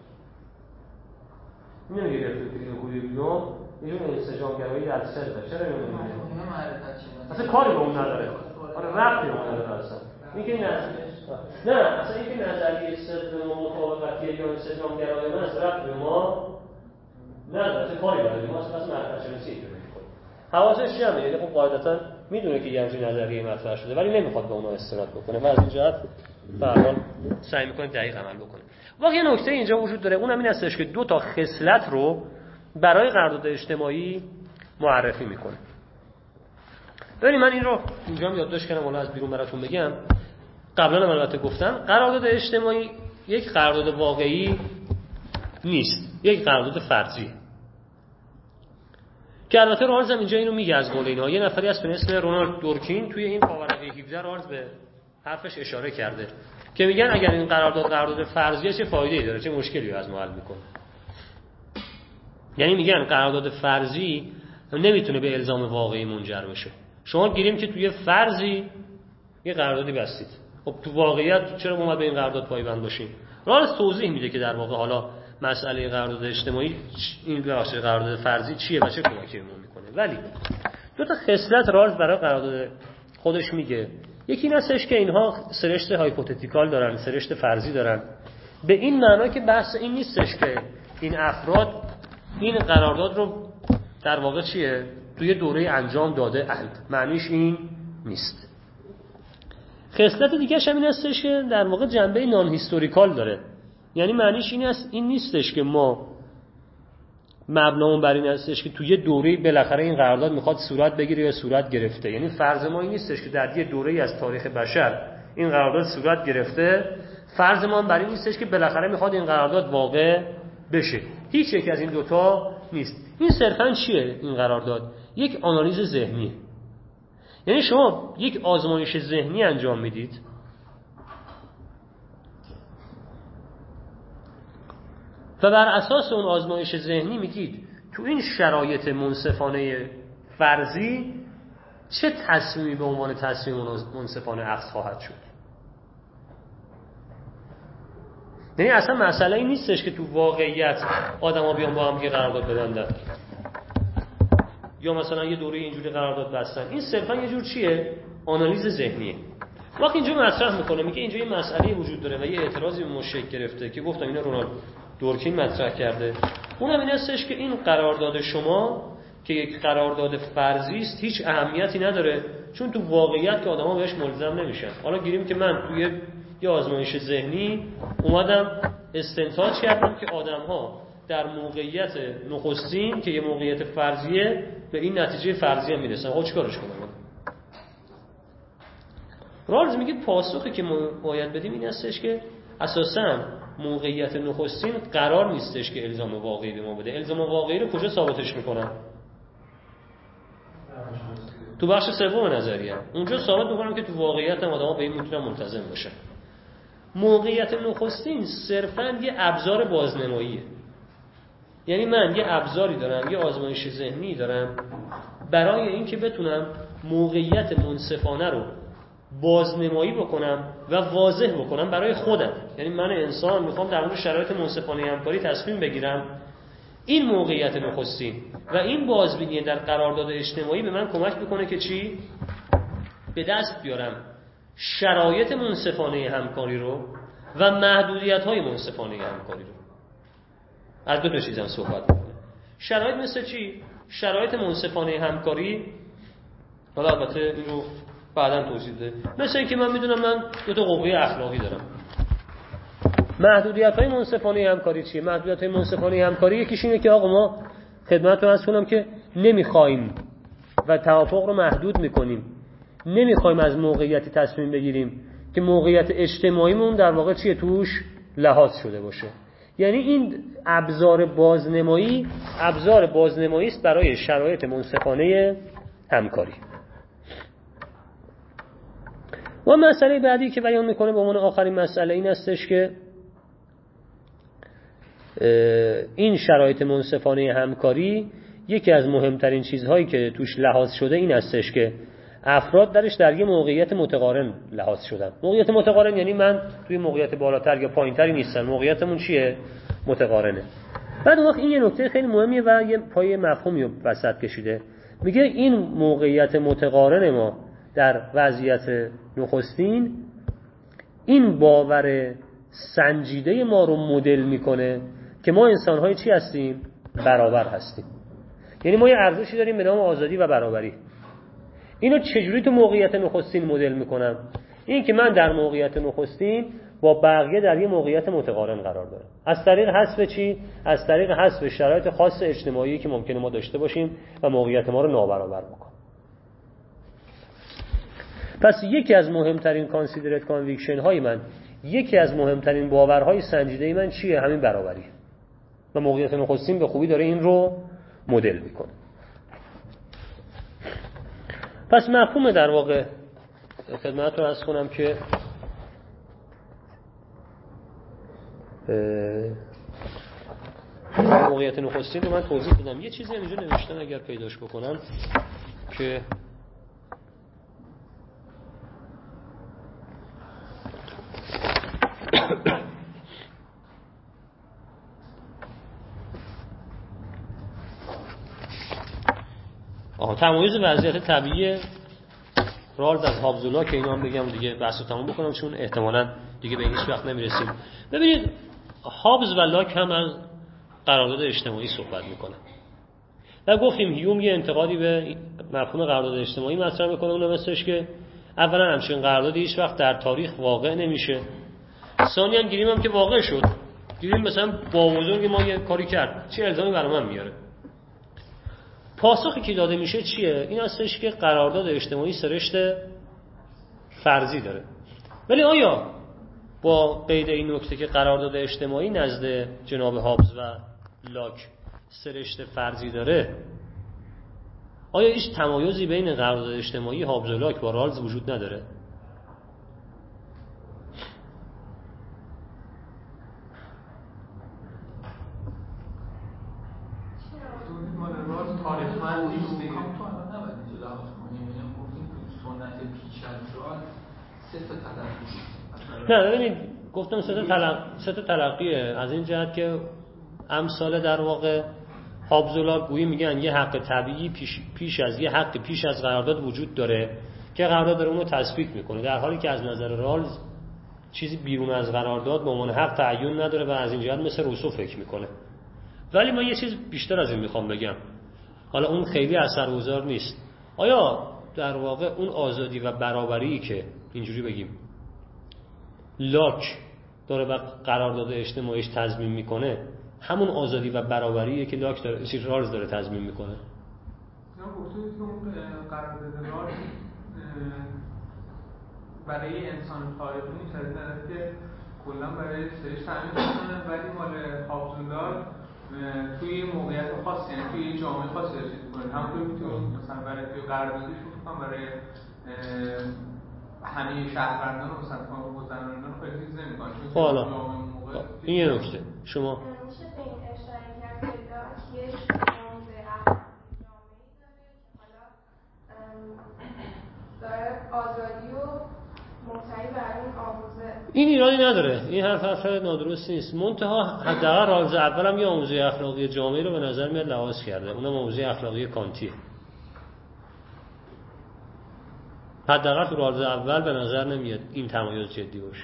S1: نمیگه رفلکتیو اکولیبریوم یه جور انسجامگرایی در صدق. چرا نمیگه؟ اصلا کاری به اون نداره. آره ربطی به اون نداره اصلا. اینکه نه اصلا اینکه نظریه صدق و مطابقتی یا انسجامگرایی من از ربط به ما نداره. اصلا کاری نداره. ما اصلا معرفت شناسی اینجوری می‌کنیم. حواسش جمعه، یعنی خب قاعدتاً میدونه که یه همچین نظریه مطرح شده ولی نمیخواد به اونها استناد بکنه و از این جهت به هر حال سعی میکنه دقیق عمل بکنه. واقعا یه نکته اینجا وجود داره، اونم این هستش که دو تا خصلت رو برای قرارداد اجتماعی معرفی میکنه. ببینید من این رو اینجا یادداشت کردم حالا از بیرون براتون بگم. قبلا هم البته گفتم قرارداد اجتماعی یک قرارداد واقعی نیست، یک قرارداد فرضیه. که البته رالز هم اینجا اینو میگه از قول اینا. یه نفری هست به اسم رونالد دورکین توی این پاورقی 17 رالز به حرفش اشاره کرده که میگن اگر این قرارداد فرضیه چه فایده‌ای داره، چه مشکلی رو از ما حل میکنه. یعنی میگن قرارداد فرضی نمیتونه به الزام واقعی منجر بشه. شما گیریم که توی فرضی یه قراردادی بستید، خب تو واقعیت چرا ما به این قرارداد پایبند باشیم؟ رالز توضیح میده که در واقع حالا مسئله قرارداد اجتماعی این قرارداد فرضی چیه و چه کمکی بهمون میکنه. ولی دو تا خصلت رالز برای قرارداد خودش میگه. یکی این هستش که اینها سرشت هایپوتتیکال دارن، سرشت فرضی دارن، به این معنا که بحث این نیستش که این افراد این قرارداد رو در واقع چیه توی دوره انجام داده اند. معنیش این نیست. خصلت دیگه‌ش هم این هستش که در واقع جنبه نان هیستوریکال داره. یعنی معنیش این نیستش که ما مبنامون بر این هستش که توی دوره بالاخره این قرارداد میخواد صورت بگیره یا صورت گرفته. یعنی فرض ما این نیستش که در یه دوره‌ای از تاریخ بشر این قرارداد صورت گرفته. فرض ما بر این نیستش که بالاخره میخواد این قرارداد واقع بشه. هیچ یک از این دوتا نیست. این صرفاً چیه این قرارداد؟ یک آنالیز ذهنیه. یعنی شما یک آزمایش ذهنی انجام میدید و بر اساس اون آزمایش ذهنی میگید تو این شرایط منصفانه فرضی چه تصمیمی به عنوان تصمیم منصفانه اخذ خواهد شد. یعنی اصلا مسئله این نیستش که تو واقعیت آدما بیان با هم یه قرارداد ببندن یا مثلا یه دوره اینجوری قرارداد بستن. این صرفا یه جور چیه؟ آنالیز ذهنیه. وقتی اینجا مطرح میکنه میگه اینجا یه مسئله وجود داره و یه اعتراضی به مشکل گرفته که گفتم اینا رونالد دورکین مطرح کرده. اونم این هستش که این قرارداد شما که یک قرارداد فرضی است هیچ اهمیتی نداره، چون تو واقعیت که آدما بهش ملزم نمیشن. حالا گیریم که من توی یه آزمایش ذهنی اومدم استنتاج کردم که آدم‌ها در موقعیت نخستین که یه موقعیت فرضیه به این نتیجه فرضیه میرسن. خب چیکارش کنم؟ رالز میگه پاسخی که ما باید بدیم این هستش که اساساً موقعیت نخستین قرار نیستش که الزام واقعی به ما بده. الزام واقعی رو کجا ثابتش میکنن؟ تو بخش سوم نظریه. اونجا ثابت میکنم که تو واقعیت هم آدم‌ها به این میتونن ملتزم باشن. موقعیت نخستین صرفاً یه ابزار بازنماییه. یعنی من یه ابزاری دارم، یه آزمایش ذهنی دارم برای اینکه بتونم موقعیت منصفانه رو بازنمایی بکنم و واضح بکنم برای خودم. یعنی من انسان میخوام در مورد شرایط منصفانه همکاری تصمیم بگیرم. این موقعیت نخستین و این بازبینی در قرارداد اجتماعی به من کمک میکنه که چی؟ به دست بیارم شرایط منصفانه همکاری رو و محدودیت‌های منصفانه همکاری رو. از دو تا چیزم صحبت میکنه. شرایط مثل چی؟ شرایط منصفانه همکاری، حالا البته این رو بعداً توضیح بده. مثل اینکه من میدونم من دو تا قوه اخلاقی دارم. محدودیت‌های منصفانه همکاری چیه؟ محدودیت‌های منصفانه همکاری یکیش اینه که آقا ما خدمتتون عرض کنم که نمیخوایم و توافق رو محدود میکنیم. نمیخوایم از موقعیتی تصمیم بگیریم که موقعیت اجتماعیمون در واقع چیه توش لحاظ شده باشه. یعنی این ابزار بازنمایی است برای شرایط منصفانه همکاری. و مسئله بعدی که بیان میکنه به عنوان آخرین مسئله این هستش که این شرایط منصفانه همکاری یکی از مهمترین چیزهایی که توش لحاظ شده این هستش که افراد درش در یه موقعیت متقارن لحاظ شدن. موقعیت متقارن یعنی من توی موقعیت بالاتر یا پایینتری نیستم، موقعیتمون چیه؟ متقارنه. بعد اون وقت این یه نکته خیلی مهمیه و یه پای مفهومی رو وسط کشیده. میگه این موقعیت متقارن ما در وضعیت نخستین این باور سنجیده ما رو مدل میکنه که ما انسان‌های چی هستیم؟ برابر هستیم. یعنی ما یه ارزشی داریم به نام آزادی و برابری. اینو چجوری تو موقعیت نخستین مدل میکنم؟ این که من در موقعیت نخستین با بقیه در یه موقعیت متقارن قرار دارم. از طریق حذف چی؟ از طریق حذف شرایط خاص اجتماعی که ممکنه ما داشته باشیم و موقعیت ما رو نابرابر بکنه. پس یکی از مهمترین کانسیدرت کانویکشن های من، یکی از مهمترین باورهای سنجیده من چیه؟ همین برابری. و موقعیت نخستین به خوبی داره این رو مدل میکنه. پس مفهوم در واقع خدمت رو عرض کنم که موقعیت نخستین رو من توضیح دادم. یه چیزی اینجا نوشتن اگر پیداش بکنم که تمایز وضعیت طبیعی رالز از هابزولا که اینا هم بگم دیگه بحث رو تموم بکنم چون احتمالاً دیگه به هیچ وقت نمیرسیم. ببینید هابز و لاک هم از قرارداد اجتماعی صحبت میکنن و گفتیم هیوم یه انتقادی به مفهوم قرارداد اجتماعی مطرح میکنه، اون مثلش که اولا همچین قراردادی هیچ وقت در تاریخ واقع نمیشه، ثانیاً گیریم هم که واقع شد، گیریم مثلا با بزرگ ما یه کاری کرد چه الزامی برای من میاره. پاسخی که داده میشه چیه؟ این هستش که قرارداد اجتماعی سرشت فرضی داره. ولی آیا با قید این نکته که قرارداد اجتماعی نزد جناب هابز و لاک سرشت فرضی داره، آیا هیچ تمایزی بین قرارداد اجتماعی هابز و لاک با رالز وجود نداره؟
S2: تاریخ نیست دیگه. تو الان نباید اینجا لحاظ کنیم. یعنی گفتیم تو سنت پیش از رال سه تا تلقی.
S1: نه ببینید گفتم سه تا تلقیه از این جهت که امثال در واقع هابز و لاک گویی میگن یه حق طبیعی پیش از قرارداد وجود داره که قرارداد داره اونو تثبیت میکنه، در حالی که از نظر رالز چیزی بیرون از قرارداد به عنوان حق تعین نداره و از این جهت مثل روسو فکر میکنه. ولی من یه چیز بیشتر از این میخوام بگم، حالا اون خیلی اثرگذار نیست. آیا در واقع اون آزادی و برابری که اینجوری بگیم لاک داره به قرارداد اجتماعیش تضمین میکنه همون آزادی و برابریه که لاک داره رالز داره تضمین میکنه؟
S2: نه گفتید که اون قرارداد رالز برای انسان تاریخی نیست، از نظر که کلا برای سرش تامین میکنه، ولی مال هابز و لاک توی موقعیت خاصی، یعنی توی جامعه خاصی رسید کنید. همونطور که تو مثلا برای توی قراردادش میگم برای همه شهروندان و مثلا گذرانان خیلی چیز نمی‌کنه.
S1: حالا این یه نکته شما
S4: میشه به این اشاره کرد که لاک یک موضع اخلاقی جامعه‌ای داره که حالا داره آزادی و مبتنی بر اون آموزه.
S1: این ایرانی نداره، این حرف نادرست نیست، منتها حداقل رالز اولم یه آموزه اخلاقی جامعه رو به نظر میاد لحاظ کرده، اونم آموزه اخلاقی کانتیه. حداقل تو رالز اول به نظر نمیاد این تمایز جدی باشه.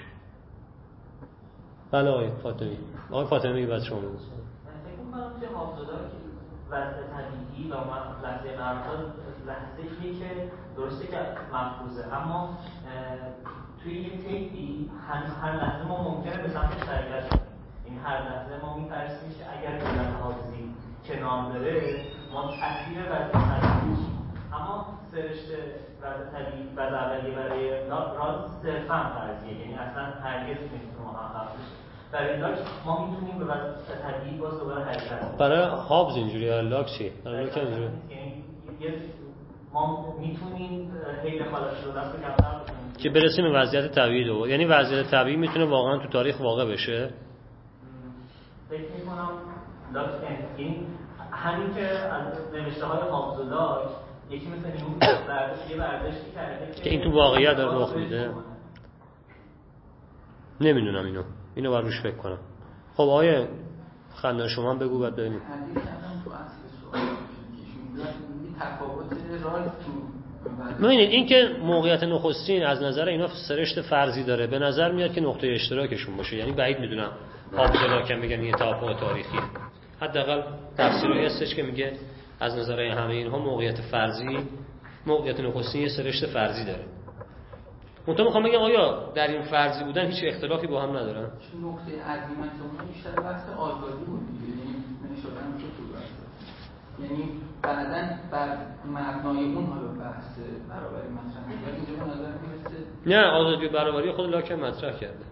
S1: بله آقای فاطمی بعد شما بگید.
S3: فکر می‌کنم که هابزولا که وضع طبیعی و لحظه قرارداد لحظه‌ایه که درسته که مفروضه، اما توی یه طیفی هر لحظه ما ممکنه به سمتش حرکت کنیم. این هر لحظه ما می‌ترسیم که اگر دولت حافظی کنار بره ما تأثیر وضع طبیعی، اما سرشت وضع طبیعی وضع اولیه برای راز صرفاً فرضیه، یعنی اصلا هرگز نمیتونه محقق بشه. برای لاک ما میتونیم به وضع طبیعی باز دوباره حرکت کنیم.
S1: برای هابز اینجوریه، لاک چی؟ برای لاک اینجوریه.
S3: یعنی ما میتونیم حیل خالص رو دست کمتر بکنیم
S1: که برسیم به وضعیت طبیعی دوباره. یعنی وضعیت طبیعی میتونه واقعا تو تاریخ واقع بشه؟
S3: فکر میکنم لاک یعنی همین که از نوشته های هابز و لاک یکی مثل هیوم یه برداشتی کرده
S1: که این تو واقعیت داره رخ میده. نمیدونم اینو باید روش فکر کنم. خب آقای خندان شما هم بگو بعد ببینیم.
S2: حدیث کردم تو اصل سوال که تفاوت رالز تو
S1: ببینید این که موقعیت نخستین از نظر اینا سرشت فرضی داره، به نظر میاد که نقطه اشتراکشون باشه، یعنی بعید میدونم هابز و لاک میگن یه توافق تاریخی. حداقل تفسیری هستش که میگه از نظر همه اینها موقعیت نخستین یه سرشت فرضی داره. منتها میخوام بگم آیا در این فرضی بودن هیچ اختلافی با هم ندارن؟
S2: نقطه عظیمت اون بیشتر بحث آزادی بود دیگه، یعنی اشاره هم شد تو بحث، یعنی بعداً بر مبنای اون حالا بحث برابری مطرح میشه، ولی اینجا به نظر میرسه
S1: نه آزادی و برابری خود لاک مطرح کرده.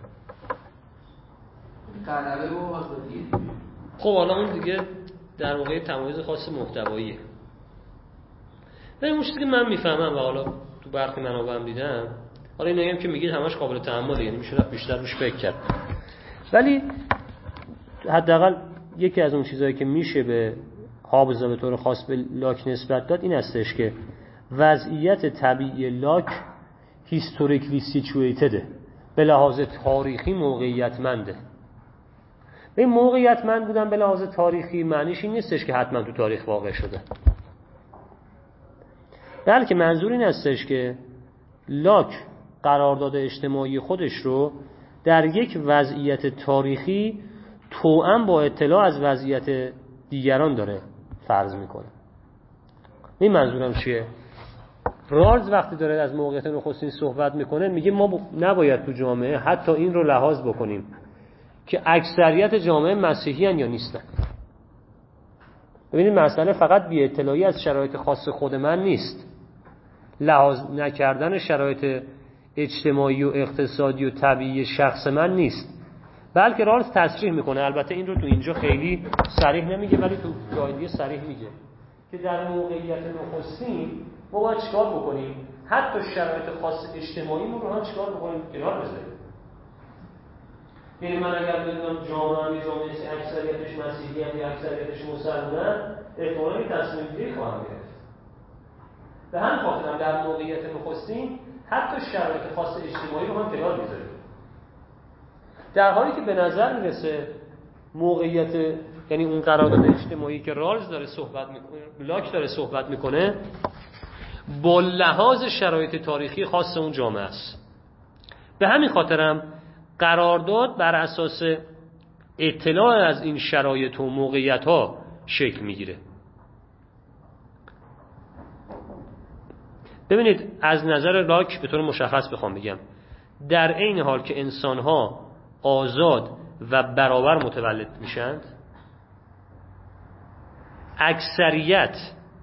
S2: غلبه و آزادی دیگه.
S1: خب حالا اون دیگه در واقع تمایز خاص محتواییه. اون چیزی که من میفهمم و حالا تو برخی منابعم دیدم، حالا اینایی هم که میگید همش قابل تأمله، یعنی میشه بیشتر روش فکر کرد، ولی حداقل یکی از اون چیزایی که میشه به حافظه به طور خاص به لاک نسبت داد این هستش که وضعیت طبیعی لاک هیستوریکلی سیچویتده، به لحاظ تاریخی موقعیتمنده. این موقعیتمند بودن به لحاظ تاریخی معنیش این نیستش که حتما تو تاریخ واقع شده، بلکه منظور این هستش که لاک قرارداد اجتماعی خودش رو در یک وضعیت تاریخی توأم با اطلاع از وضعیت دیگران داره فرض میکنه. این منظورم چیه؟ رالز وقتی داره از موقعیت نخستین صحبت میکنه میگه ما نباید تو جامعه حتی این رو لحاظ بکنیم که اکثریت جامعه مسیحی هن یا نیستن. ببینید مسئله فقط بی اطلاعی از شرایط خاص خود من نیست، لحاظ نکردن شرایط اجتماعی و اقتصادی و طبیعی شخص من نیست، بلکه رالز تصریح میکنه، البته این رو تو اینجا خیلی صریح نمیگه ولی تو جای دیگه صریح میگه که در موقعیت نخستین ما باید چیکار بکنیم، حتی شرایط خاص اجتماعی رو هم چیکار بکنیم کنار بذاریم. یعنی من اگر بدونم جامعه اکثریتش مسیحی هم یا اکثریتش مسلمانن، احتمالاً این تصمیم گیری خواهم گرفت. به همین خاطر در موقعیت نخستین حتی شرایط خاص اجتماعی رو هم کنار میذاریم، در حالی که به نظر میرسه موقعیت، یعنی اون قرارداد اجتماعی که رالز داره صحبت میکنه، لاک داره صحبت میکنه، با لحاظ شرایط تاریخی خاص اون جامعه است. به همین خاطرم قرارداد بر اساس اطلاع از این شرایط و موقعیت ها شکل میگیره. ببینید از نظر لاک به طور مشخص بخوام بگم، در عین حال که انسان ها آزاد و برابر متولد میشند، اکثریت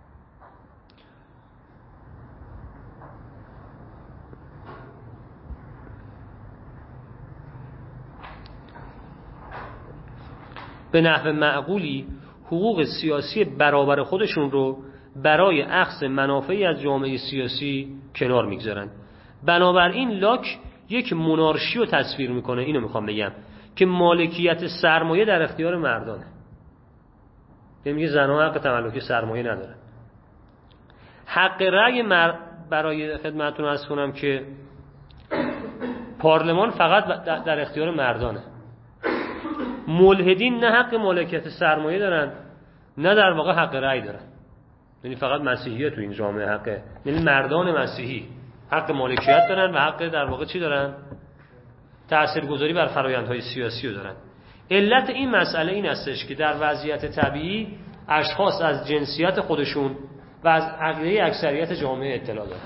S1: به نحو معقولی حقوق سیاسی برابر خودشون رو برای اخذ منافعی از جامعه سیاسی کنار میگذارن. بنابراین لاک یک مونارشی رو تصویر میکنه، اینو میخوام بگم، که مالکیت سرمایه در اختیار مردانه. یعنی میگه زنها حق تملک سرمایه ندارن. حق رأی برای خدمتتون عرض کنم که پارلمان فقط در اختیار مردانه. ملحدین نه حق مالکیت سرمایه دارن نه در واقع حق رأی دارن. یعنی فقط مسیحی‌ها تو این جامعه حقه، یعنی مردان مسیحی حق مالکیت دارن و حق در واقع چی دارن؟ تاثیرگذاری بر فرآیندهای سیاسی رو دارن. علت این مسئله این هستش که در وضعیت طبیعی اشخاص از جنسیت خودشون و از عقیده اکثریت جامعه اطلاع دارن.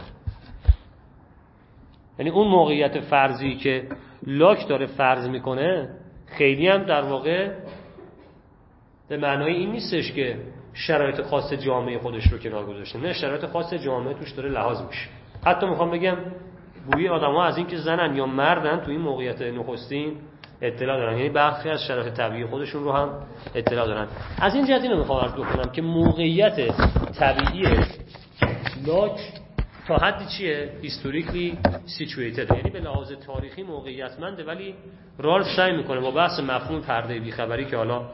S1: یعنی اون موقعیت فرضی که لاک داره فرض میکنه خیلی هم در واقع به معنای این نیستش که شرایط خاص جامعه خودش رو کنار گذاشته، نه، شرایط خاص جامعه توش داره لحاظ میشه. حتی میخوام بگم گویی آدم‌ها از این که زنن یا مردن تو این موقعیت نخستین اطلاع دارن، یعنی برخی از شرایط طبیعی خودشون رو هم اطلاع دارن. از این جهت اینو میخوام عرض بکنم که موقعیت طبیعی لاک تا حدی چیه؟ هیستوریکلی سیچویتد، یعنی به لحاظ تاریخی موقعیتمنده، ولی رالز سعی میکنه با بحث مفهوم پرده بیخبری که حالا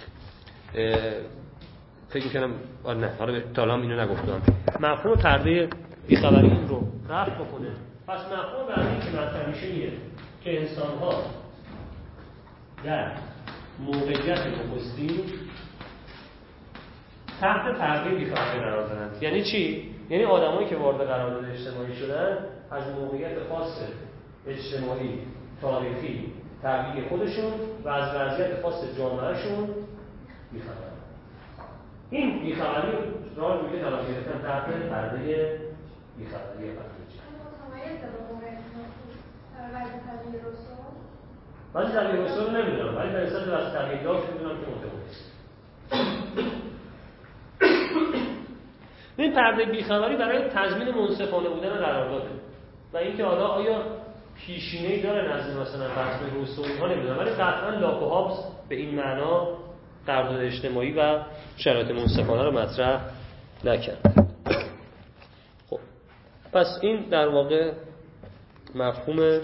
S1: فکر میکنم نه حالا تا الان اینو نگفتم، مفهوم پرده بیخبری این رو رفع بکنه. پس مفهوم بعدی که مطرح میشه اینه که انسان‌ها در موقعیت نخستین تحت پرده بیخبری قرار دارند. یعنی چی؟ یعنی آدمایی که وارد قرارداد اجتماعی شدن از موقعیت خاص اجتماعی، تاریخی، طبیعی خودشون و از وضعیت خاص جامعهشون بیخبرن. این بیخبری را میگه طلاق گرفتن تحت پرده بیخبری فرهنگی. من طبیعی رسول نمیدونم، ولی در اصل از طبیعی لاک میدونم که متوسط. این پرده بیخبری برای تضمین منصفانه بودن قرارداده و اینکه حالا آیا پیشینه‌ای داره نزد مثلا فرض روسویی ها نمیدونم، ولی قطعا لاک و هابز به این معنا قرارداد اجتماعی و شرایط منصفانه رو مطرح نکرد. پس این در واقع مفهوم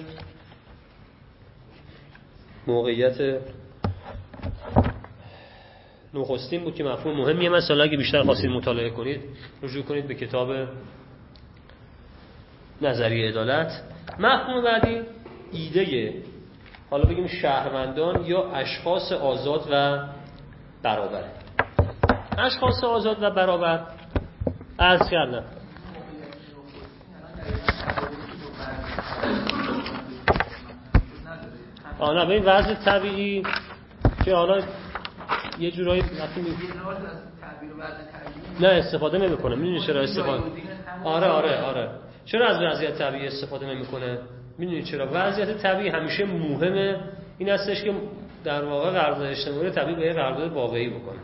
S1: موقعیت نخستین بود که مفهوم مهمیه. مثلا اگه بیشتر خواستید مطالعه کنید رجوع کنید به کتاب نظریه عدالت. مفهوم بعدی ایده، حالا بگیم شهروندان یا اشخاص آزاد و برابر. اشخاص آزاد و برابر عرض کردم نه به این وضع طبیعی که حالا یه جورایی نه استفاده نمیکنه. میدونی چرا استفاده؟ آره چرا از وضعیت طبیعی استفاده نمیکنه؟ میدونی چرا؟ وضعیت طبیعی همیشه مهمه این هستش که در واقع قرارداد اجتماعی طبیعی به قرارداد واقعی بکنه.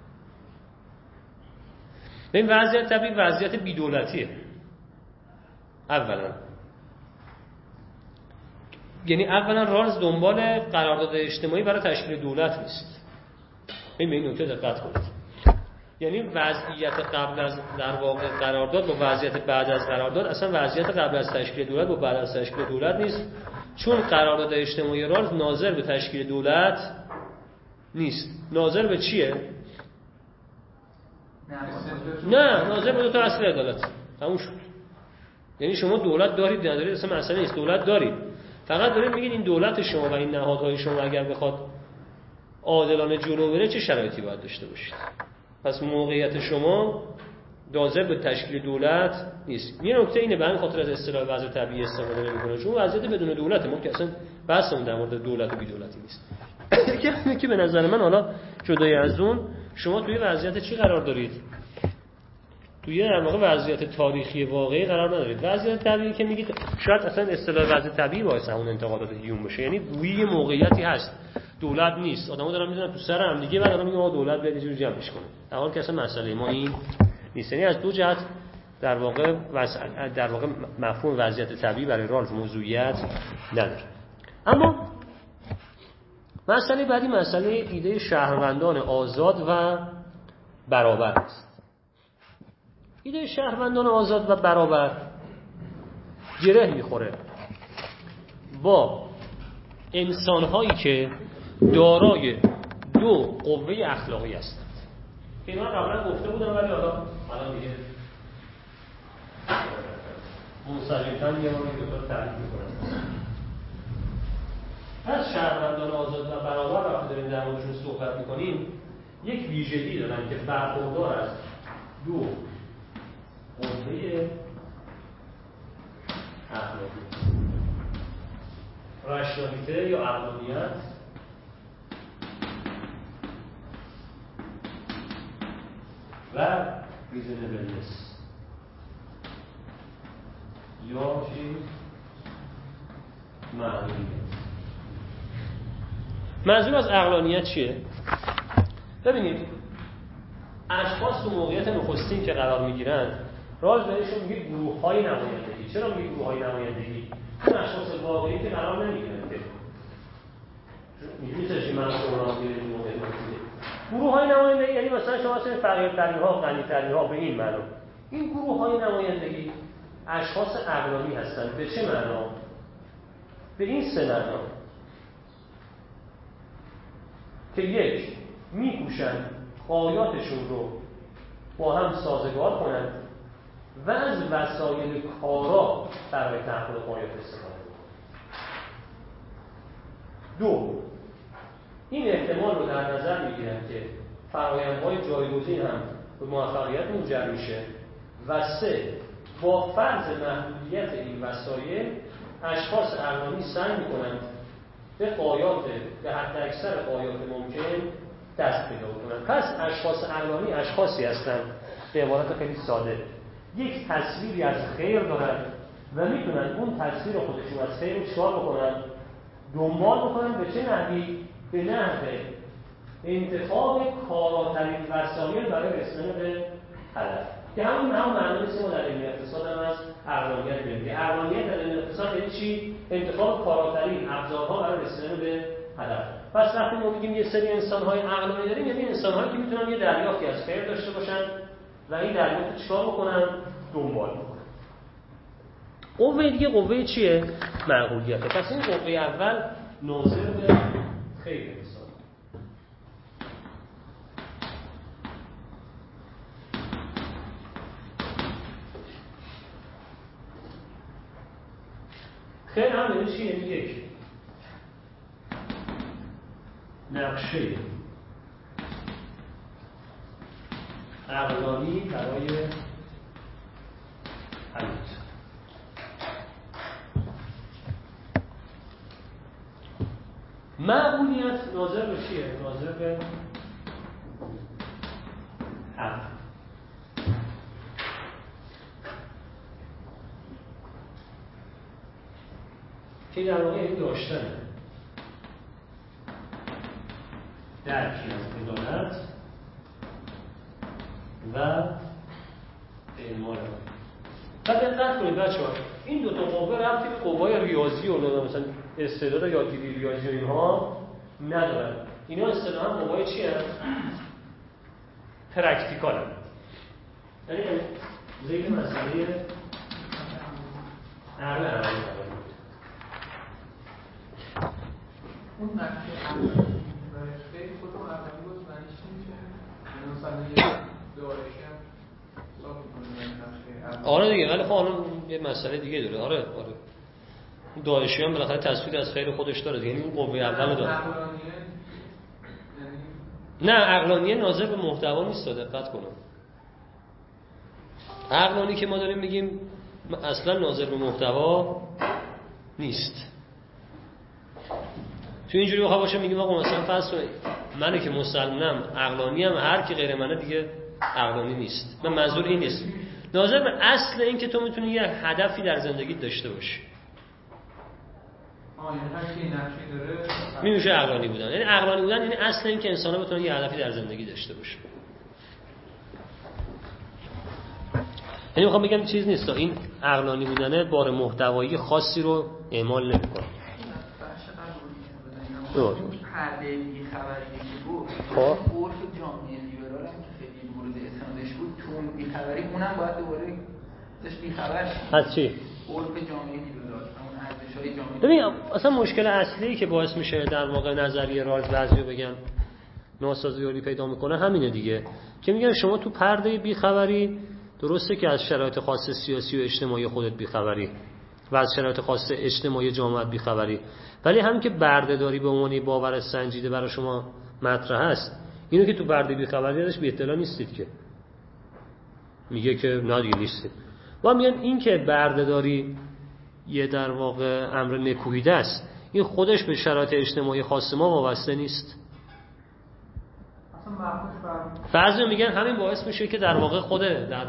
S1: این وضعیت طبیعی وضعیت بی‌دولتیه اولا، یعنی اولا راز دنبال قرارداد اجتماعی برای تشکیل دولت نیست. به این نکته دقت کنید. یعنی وضعیت قبل از در واقع قرارداد با وضعیت بعد از قرارداد اصلا وضعیت قبل از تشکیل دولت با بعد از تشکیل دولت نیست، چون قرارداد اجتماعی راز ناظر به تشکیل دولت نیست. ناظر به چیه؟ نه ناظر به دو تا اصل عدالت. تموم شد. یعنی شما دولت دارید ندارید اصلا مسئله نیست، دولت دارید، فقط دارید میگید این دولت شما و این نهادهای شما اگر بخواد عادلانه جلو بره چه شرایطی باید داشته باشید. پس موقعیت شما ناظر به تشکیل دولت نیست. یه نکته اینه، به همین خاطر از اصطلاح وضع طبیعی استفاده نمی‌کنه، چون وضعیت بدون دولت ما که اصلا بحثمون در مورد دولت و بی دولتی نیست. که به نظر من حالا جدای از اون شما توی وضعیت چی قرار دارید؟ توی در واقع وضعیت تاریخی واقعی قرار ندارید. وضعیت طبیعی که میگید شاید اصلا اصطلاح وضع طبیعی باعث همون انتقادات هیوم بشه، یعنی گویی موقعیتی هست دولت نیست، آدم‌ها دارن میذارن تو سر هم دیگه، بعد میگن آقا دولت بیاد یه جوری جمعش کنه، در حالی که اصلا مسئله ما این نیست. یعنی از دو جهت در واقع مفهوم وضعیت طبیعی برای رالف موضوعیت نداره. اما مسئله بعدی مسئله ایده شهروندان آزاد و برابر است. ایده شهروندان آزاد و برابر گره میخوره با انسان‌هایی که دارای دو قوه اخلاقی هستند. اینا قبلا گفته بودم ولی حالا دیگه منسجم‌تر یه بار دیگه تعریف می‌کنم. از شهروندان آزاد و برابر وقتی داریم در موردشون صحبت می‌کنیم یک ویژگی دارن که برخوردار از دو قوه اخلاقی، رشنالیته یا عقلانیت و ریزنبلنس یا چی؟ معقولیت. منظور از عقلانیت چیه؟ ببینید اشخاص تو موقعیت نخستین که قرار میگیرن راز بهشون میگه گروه‌های نمایندگی. چرا میگه گروه‌های نمایندگی؟ اون اشخاص واقعی که قرار نمیگیرن که می‌تونید چه منظور رو بگیرید موقعیت نخستین. گروه‌های نمایندگی یعنی مثلا شما اصلا فقیرترین‌ها، غنی‌ترین‌ها به این معنا. این گروه‌های نمایندگی اشخاص عقلانی هستند. به چه معنا؟ به این سه معنا که یک، می‌کوشن غایاتشون رو با هم سازگار کنند و از وسایل کارا برای تحقق غایات استفاده کنند. دو، این احتمال رو در نظر می‌گیرند که فرآیندهای جایگزین هم به موفقیت منجر میشه. و سه، با فرض محدودیت این وسایل اشخاص عقلانی سعی می‌کنند به غایات به حد اکثر غایات ممکن دست پیدا کنند. پس اشخاص عقلانی اشخاصی هستند به عبارت خیلی ساده یک تصویری از خیر دارند و میتونن اون تصویر خودشون از خیر رو چیکار بکنن؟ دنبال بکنن. به چه نحوی؟ به نحو انتخاب کاراترین وسایل برای رسیدن به هدف، که همون معنی نیست ما در علم اقتصاد هم از عقلانیت میگیم. عقلانیت در علم اقتصاد یعنی چی؟ انتخاب کاراترین ابزارها برای رسیدن به هدف. پس وقتی ما میگیم یه سری انسان‌های عقلانی داریم، یعنی انسان‌هایی که میتونن یه دریافتی از خیر داشته باشن و این دریافت چیکار بکنن؟ دنبال بکنن. قوه دیگه قوه چیه؟ معقولیته. پس این قوه اول ناظر به خیر انسان. خیر هم یعنی چی؟ یعنی یک نقشه عقلانی برای حیات. معقولیت ناظر به چیه؟ ناظر به حق. که در واقع این داشتن درکی از عدالت و اعمال آن. و دقت کنید بچه‌ها، این دو تا قوه ربطی به قوای ریاضی و مثلا استعداد یادگیری ریاضی و اینها ندارن. اینا اصطلاحاً قوای چی هستن؟ پرکتیکال هستن. یعنی زیر مسئله عقل عملی قرار می‌گیره.
S2: اون نقشه عقلی خیلی خودم عقلی بود معنیش چی میشه؟ مثلا یه دارشی هم حساب می‌کنه.
S1: آره دیگه، ولی خب الان یه مسئله دیگه داره. آره داعشی هم بالاخره تصویر از خیر خودش داره، یعنی اون قوه اول داره. نه عقلانیه ناظر به محتوا نیست. دقت کنم، عقلانی که ما داریم میگیم اصلا ناظر به محتوا نیست. تو اینجوری بخواه باشه میگیم آقا مثلا فرض کنید منی که مسلمانم عقلانی هم، هر کی غیر منه دیگه عقلانی نیست. من منظور این نیست. ناظر به اصل این که تو میتونی یه هدفی در زندگیت داشته باشی.
S2: یعنی هر کی نقشی داره
S1: میشه عقلانی بودن. یعنی عقلانی بودن یعنی اصل این که انسان‌ها بتونن یه هدفی در زندگی داشته باشه. یعنی میخوام بگم چیز نیست، این عقلانی بودنه بار محتوایی خاصی رو اعمال نمی‌کنه.
S5: درست. پرده بی‌خبری که بود.
S1: خب
S5: عرف جامعه لیبرال هم که خیلی مورد استنادش بود، تو اون بی‌خبری اونم باید دوباره ازش بی‌خبر شد.
S1: از چی؟
S5: عرف جامعه لیبرال، اون ارزش‌های جامعه.
S1: ببین اصلا مشکل اصلی که باعث میشه در واقع نظریه رالز بعضی‌ها بگن ناسازگاری پیدا میکنه همینه دیگه، که میگن شما تو پرده بی‌خبری درسته که از شرایط خاص سیاسی و اجتماعی خودت بی‌خبری و از شرایط خاص اجتماعی جامعه بی‌خبری، ولی هم که بردهداری به عنوان باور سنجیده برای شما مطرح است، اینو که تو برده بی‌خبری ازش بی اطلاع نیستید که میگه که نه دیگه نیستید. و میگن این که بردهداری یه در واقع امر نکوهیده است، این خودش به شرایط اجتماعی خاص ما وابسته نیست. بعضی میگن همین باعث میشه که در واقع خود در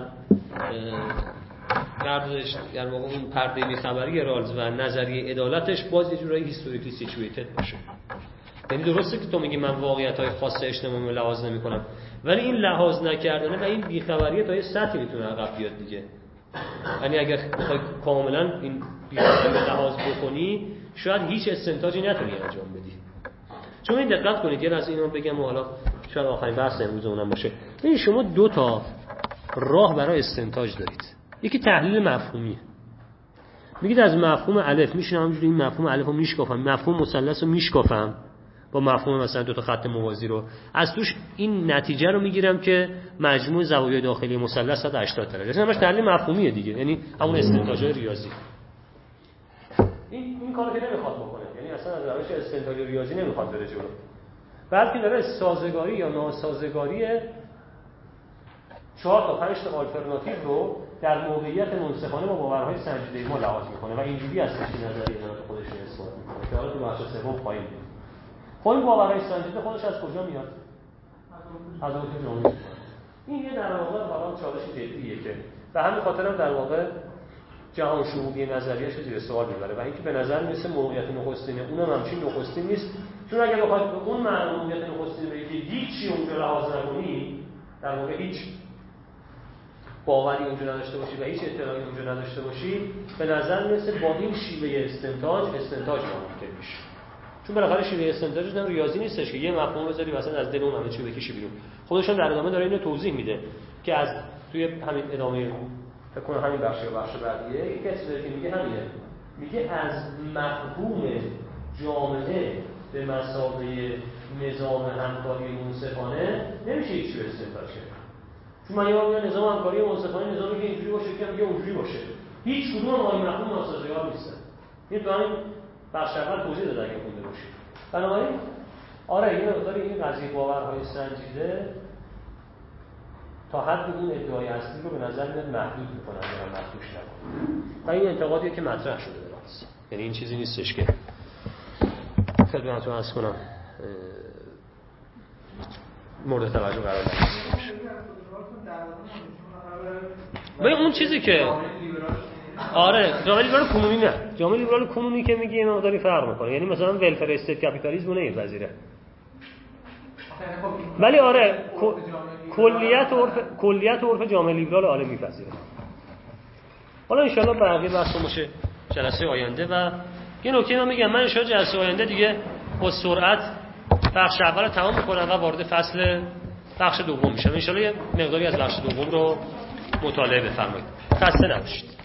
S1: واقع اون پرده بی‌خبری رالز و نظریه عدالتش باز یه جورایی هیستوریکلی سیچویتد باشه. یعنی درسته که تو میگی من واقعیت‌های خاص اجتماعی رو لحاظ نمی‌کنم، ولی این لحاظ نکردنه و این بی‌خبری تا یه سطحی میتونه عقب بیاد دیگه. یعنی اگر بخوای کاملا این بی‌خبری لحاظ بکنی شاید هیچ استنتاجی نتونی انجام بدی. چون این دقت کنید، یه از اینو بگم و حالا شاید آخرین بحث امروز اونم باشه. ببین شما دو تا راه برای استنتاج دارید. یکی تحلیل مفهومیه. میگید از مفهوم الف میشینم همینجوری این مفهوم الف رو میشکافم، مفهوم مثلث رو میشکافم با مفهوم مثلا دو تا خط موازی رو، از توش این نتیجه رو میگیرم که مجموع زوایای داخلی مثلث 180 درجه. همش تحلیل مفهومیه دیگه، یعنی همون استنتاجای ریاضی. این کارو که نمیخواد بکنه، یعنی اصلا از روش استنتاج ریاضی نمیخواد بره جلو، بلکه داره سازگاری یا ناسازگاری 4 تا 5 تا آلترناتیو رو در موقعیت منصفانه با باورهای سنجیده ما لحاظ میکنه و اینجوری هستش که نظریه عدالت خودش رو اثبات میکنه که حالا تو بخش سوم خواهیم دید. خب این باورهای سنجیده خودش از کجا میاد؟ از اون که جامعه. این یه در واقع واقعا چالش جدیه که به همین خاطر هم در واقع جهان شمولی نظریه‌اش رو زیر سوال میبره و اینکه به نظر میرسه موقعیت نخستینه اونم همچین نخستین نیست، چون اگر بخواید به اون معنی موقعیت نخستین بگید که هیچی اونجا لحاظ نکنی، در واقع هیچ باوری اونجا نداشته باشی و هیچ اطلاعی اونجا نداشته باشی، به نظر میرسه با این شیوه استنتاج ممکن میشه. چون بالاخره شیوه استنتاج هم ریاضی نیستش که یه مفهوم بذاری واسه از دل اون همه چی بکشی بیرون. خودشون در ادامه داره اینو توضیح میده که از توی همین ادامه فکر کنم همین بخش یا بخش بعدیه، یکی از چیزایی که میگه همینه، میگه از مفهوم جامعه به مثابه نظام همکاری منصفانه نمیشه هیچ چیزی استنتاج کرد. چون من میگم نظام همکاری منصفانه نظامی که اینجوری باشه که میگه اونجوری باشه، هیچ کدوم از این مفهوم ناسازگار نیستن. این تو همین بخش اول توضیح داده اگه خونده باشید. بنابراین آره این مقدار این قضیه باورهای سنجیده تا حد اون ادعای اصلی رو به نظر میاد محدود میکنن یا محدودش نکنن. و این انتقادیه که مطرح شده به راست. یعنی این چیزی نیستش که خدمتتون عرض کنم مورد توجه قرار نگیره. ببین اون چیزی که آره جامعه لیبرال کنونی نه، جامعه لیبرال کنونی که میگه یه مقداری فرق میکنه، یعنی مثلا ولفر استیت کاپیتالیسم رو نمیپذیره. ولی آره کلیت عرف جامعه لیبرال عالم میپذیره. حالا ان شاءالله بقیه بحث باشه جلسه آینده. و یه نکته من میگم، من ان شاءالله جلسه آینده دیگه با سرعت بخش اول رو تمام میکنم و وارد فصل بخش دوم میشم. ان شاءالله یه مقداری از بخش دوم رو مطالعه بفرمایید. خسته نباشید.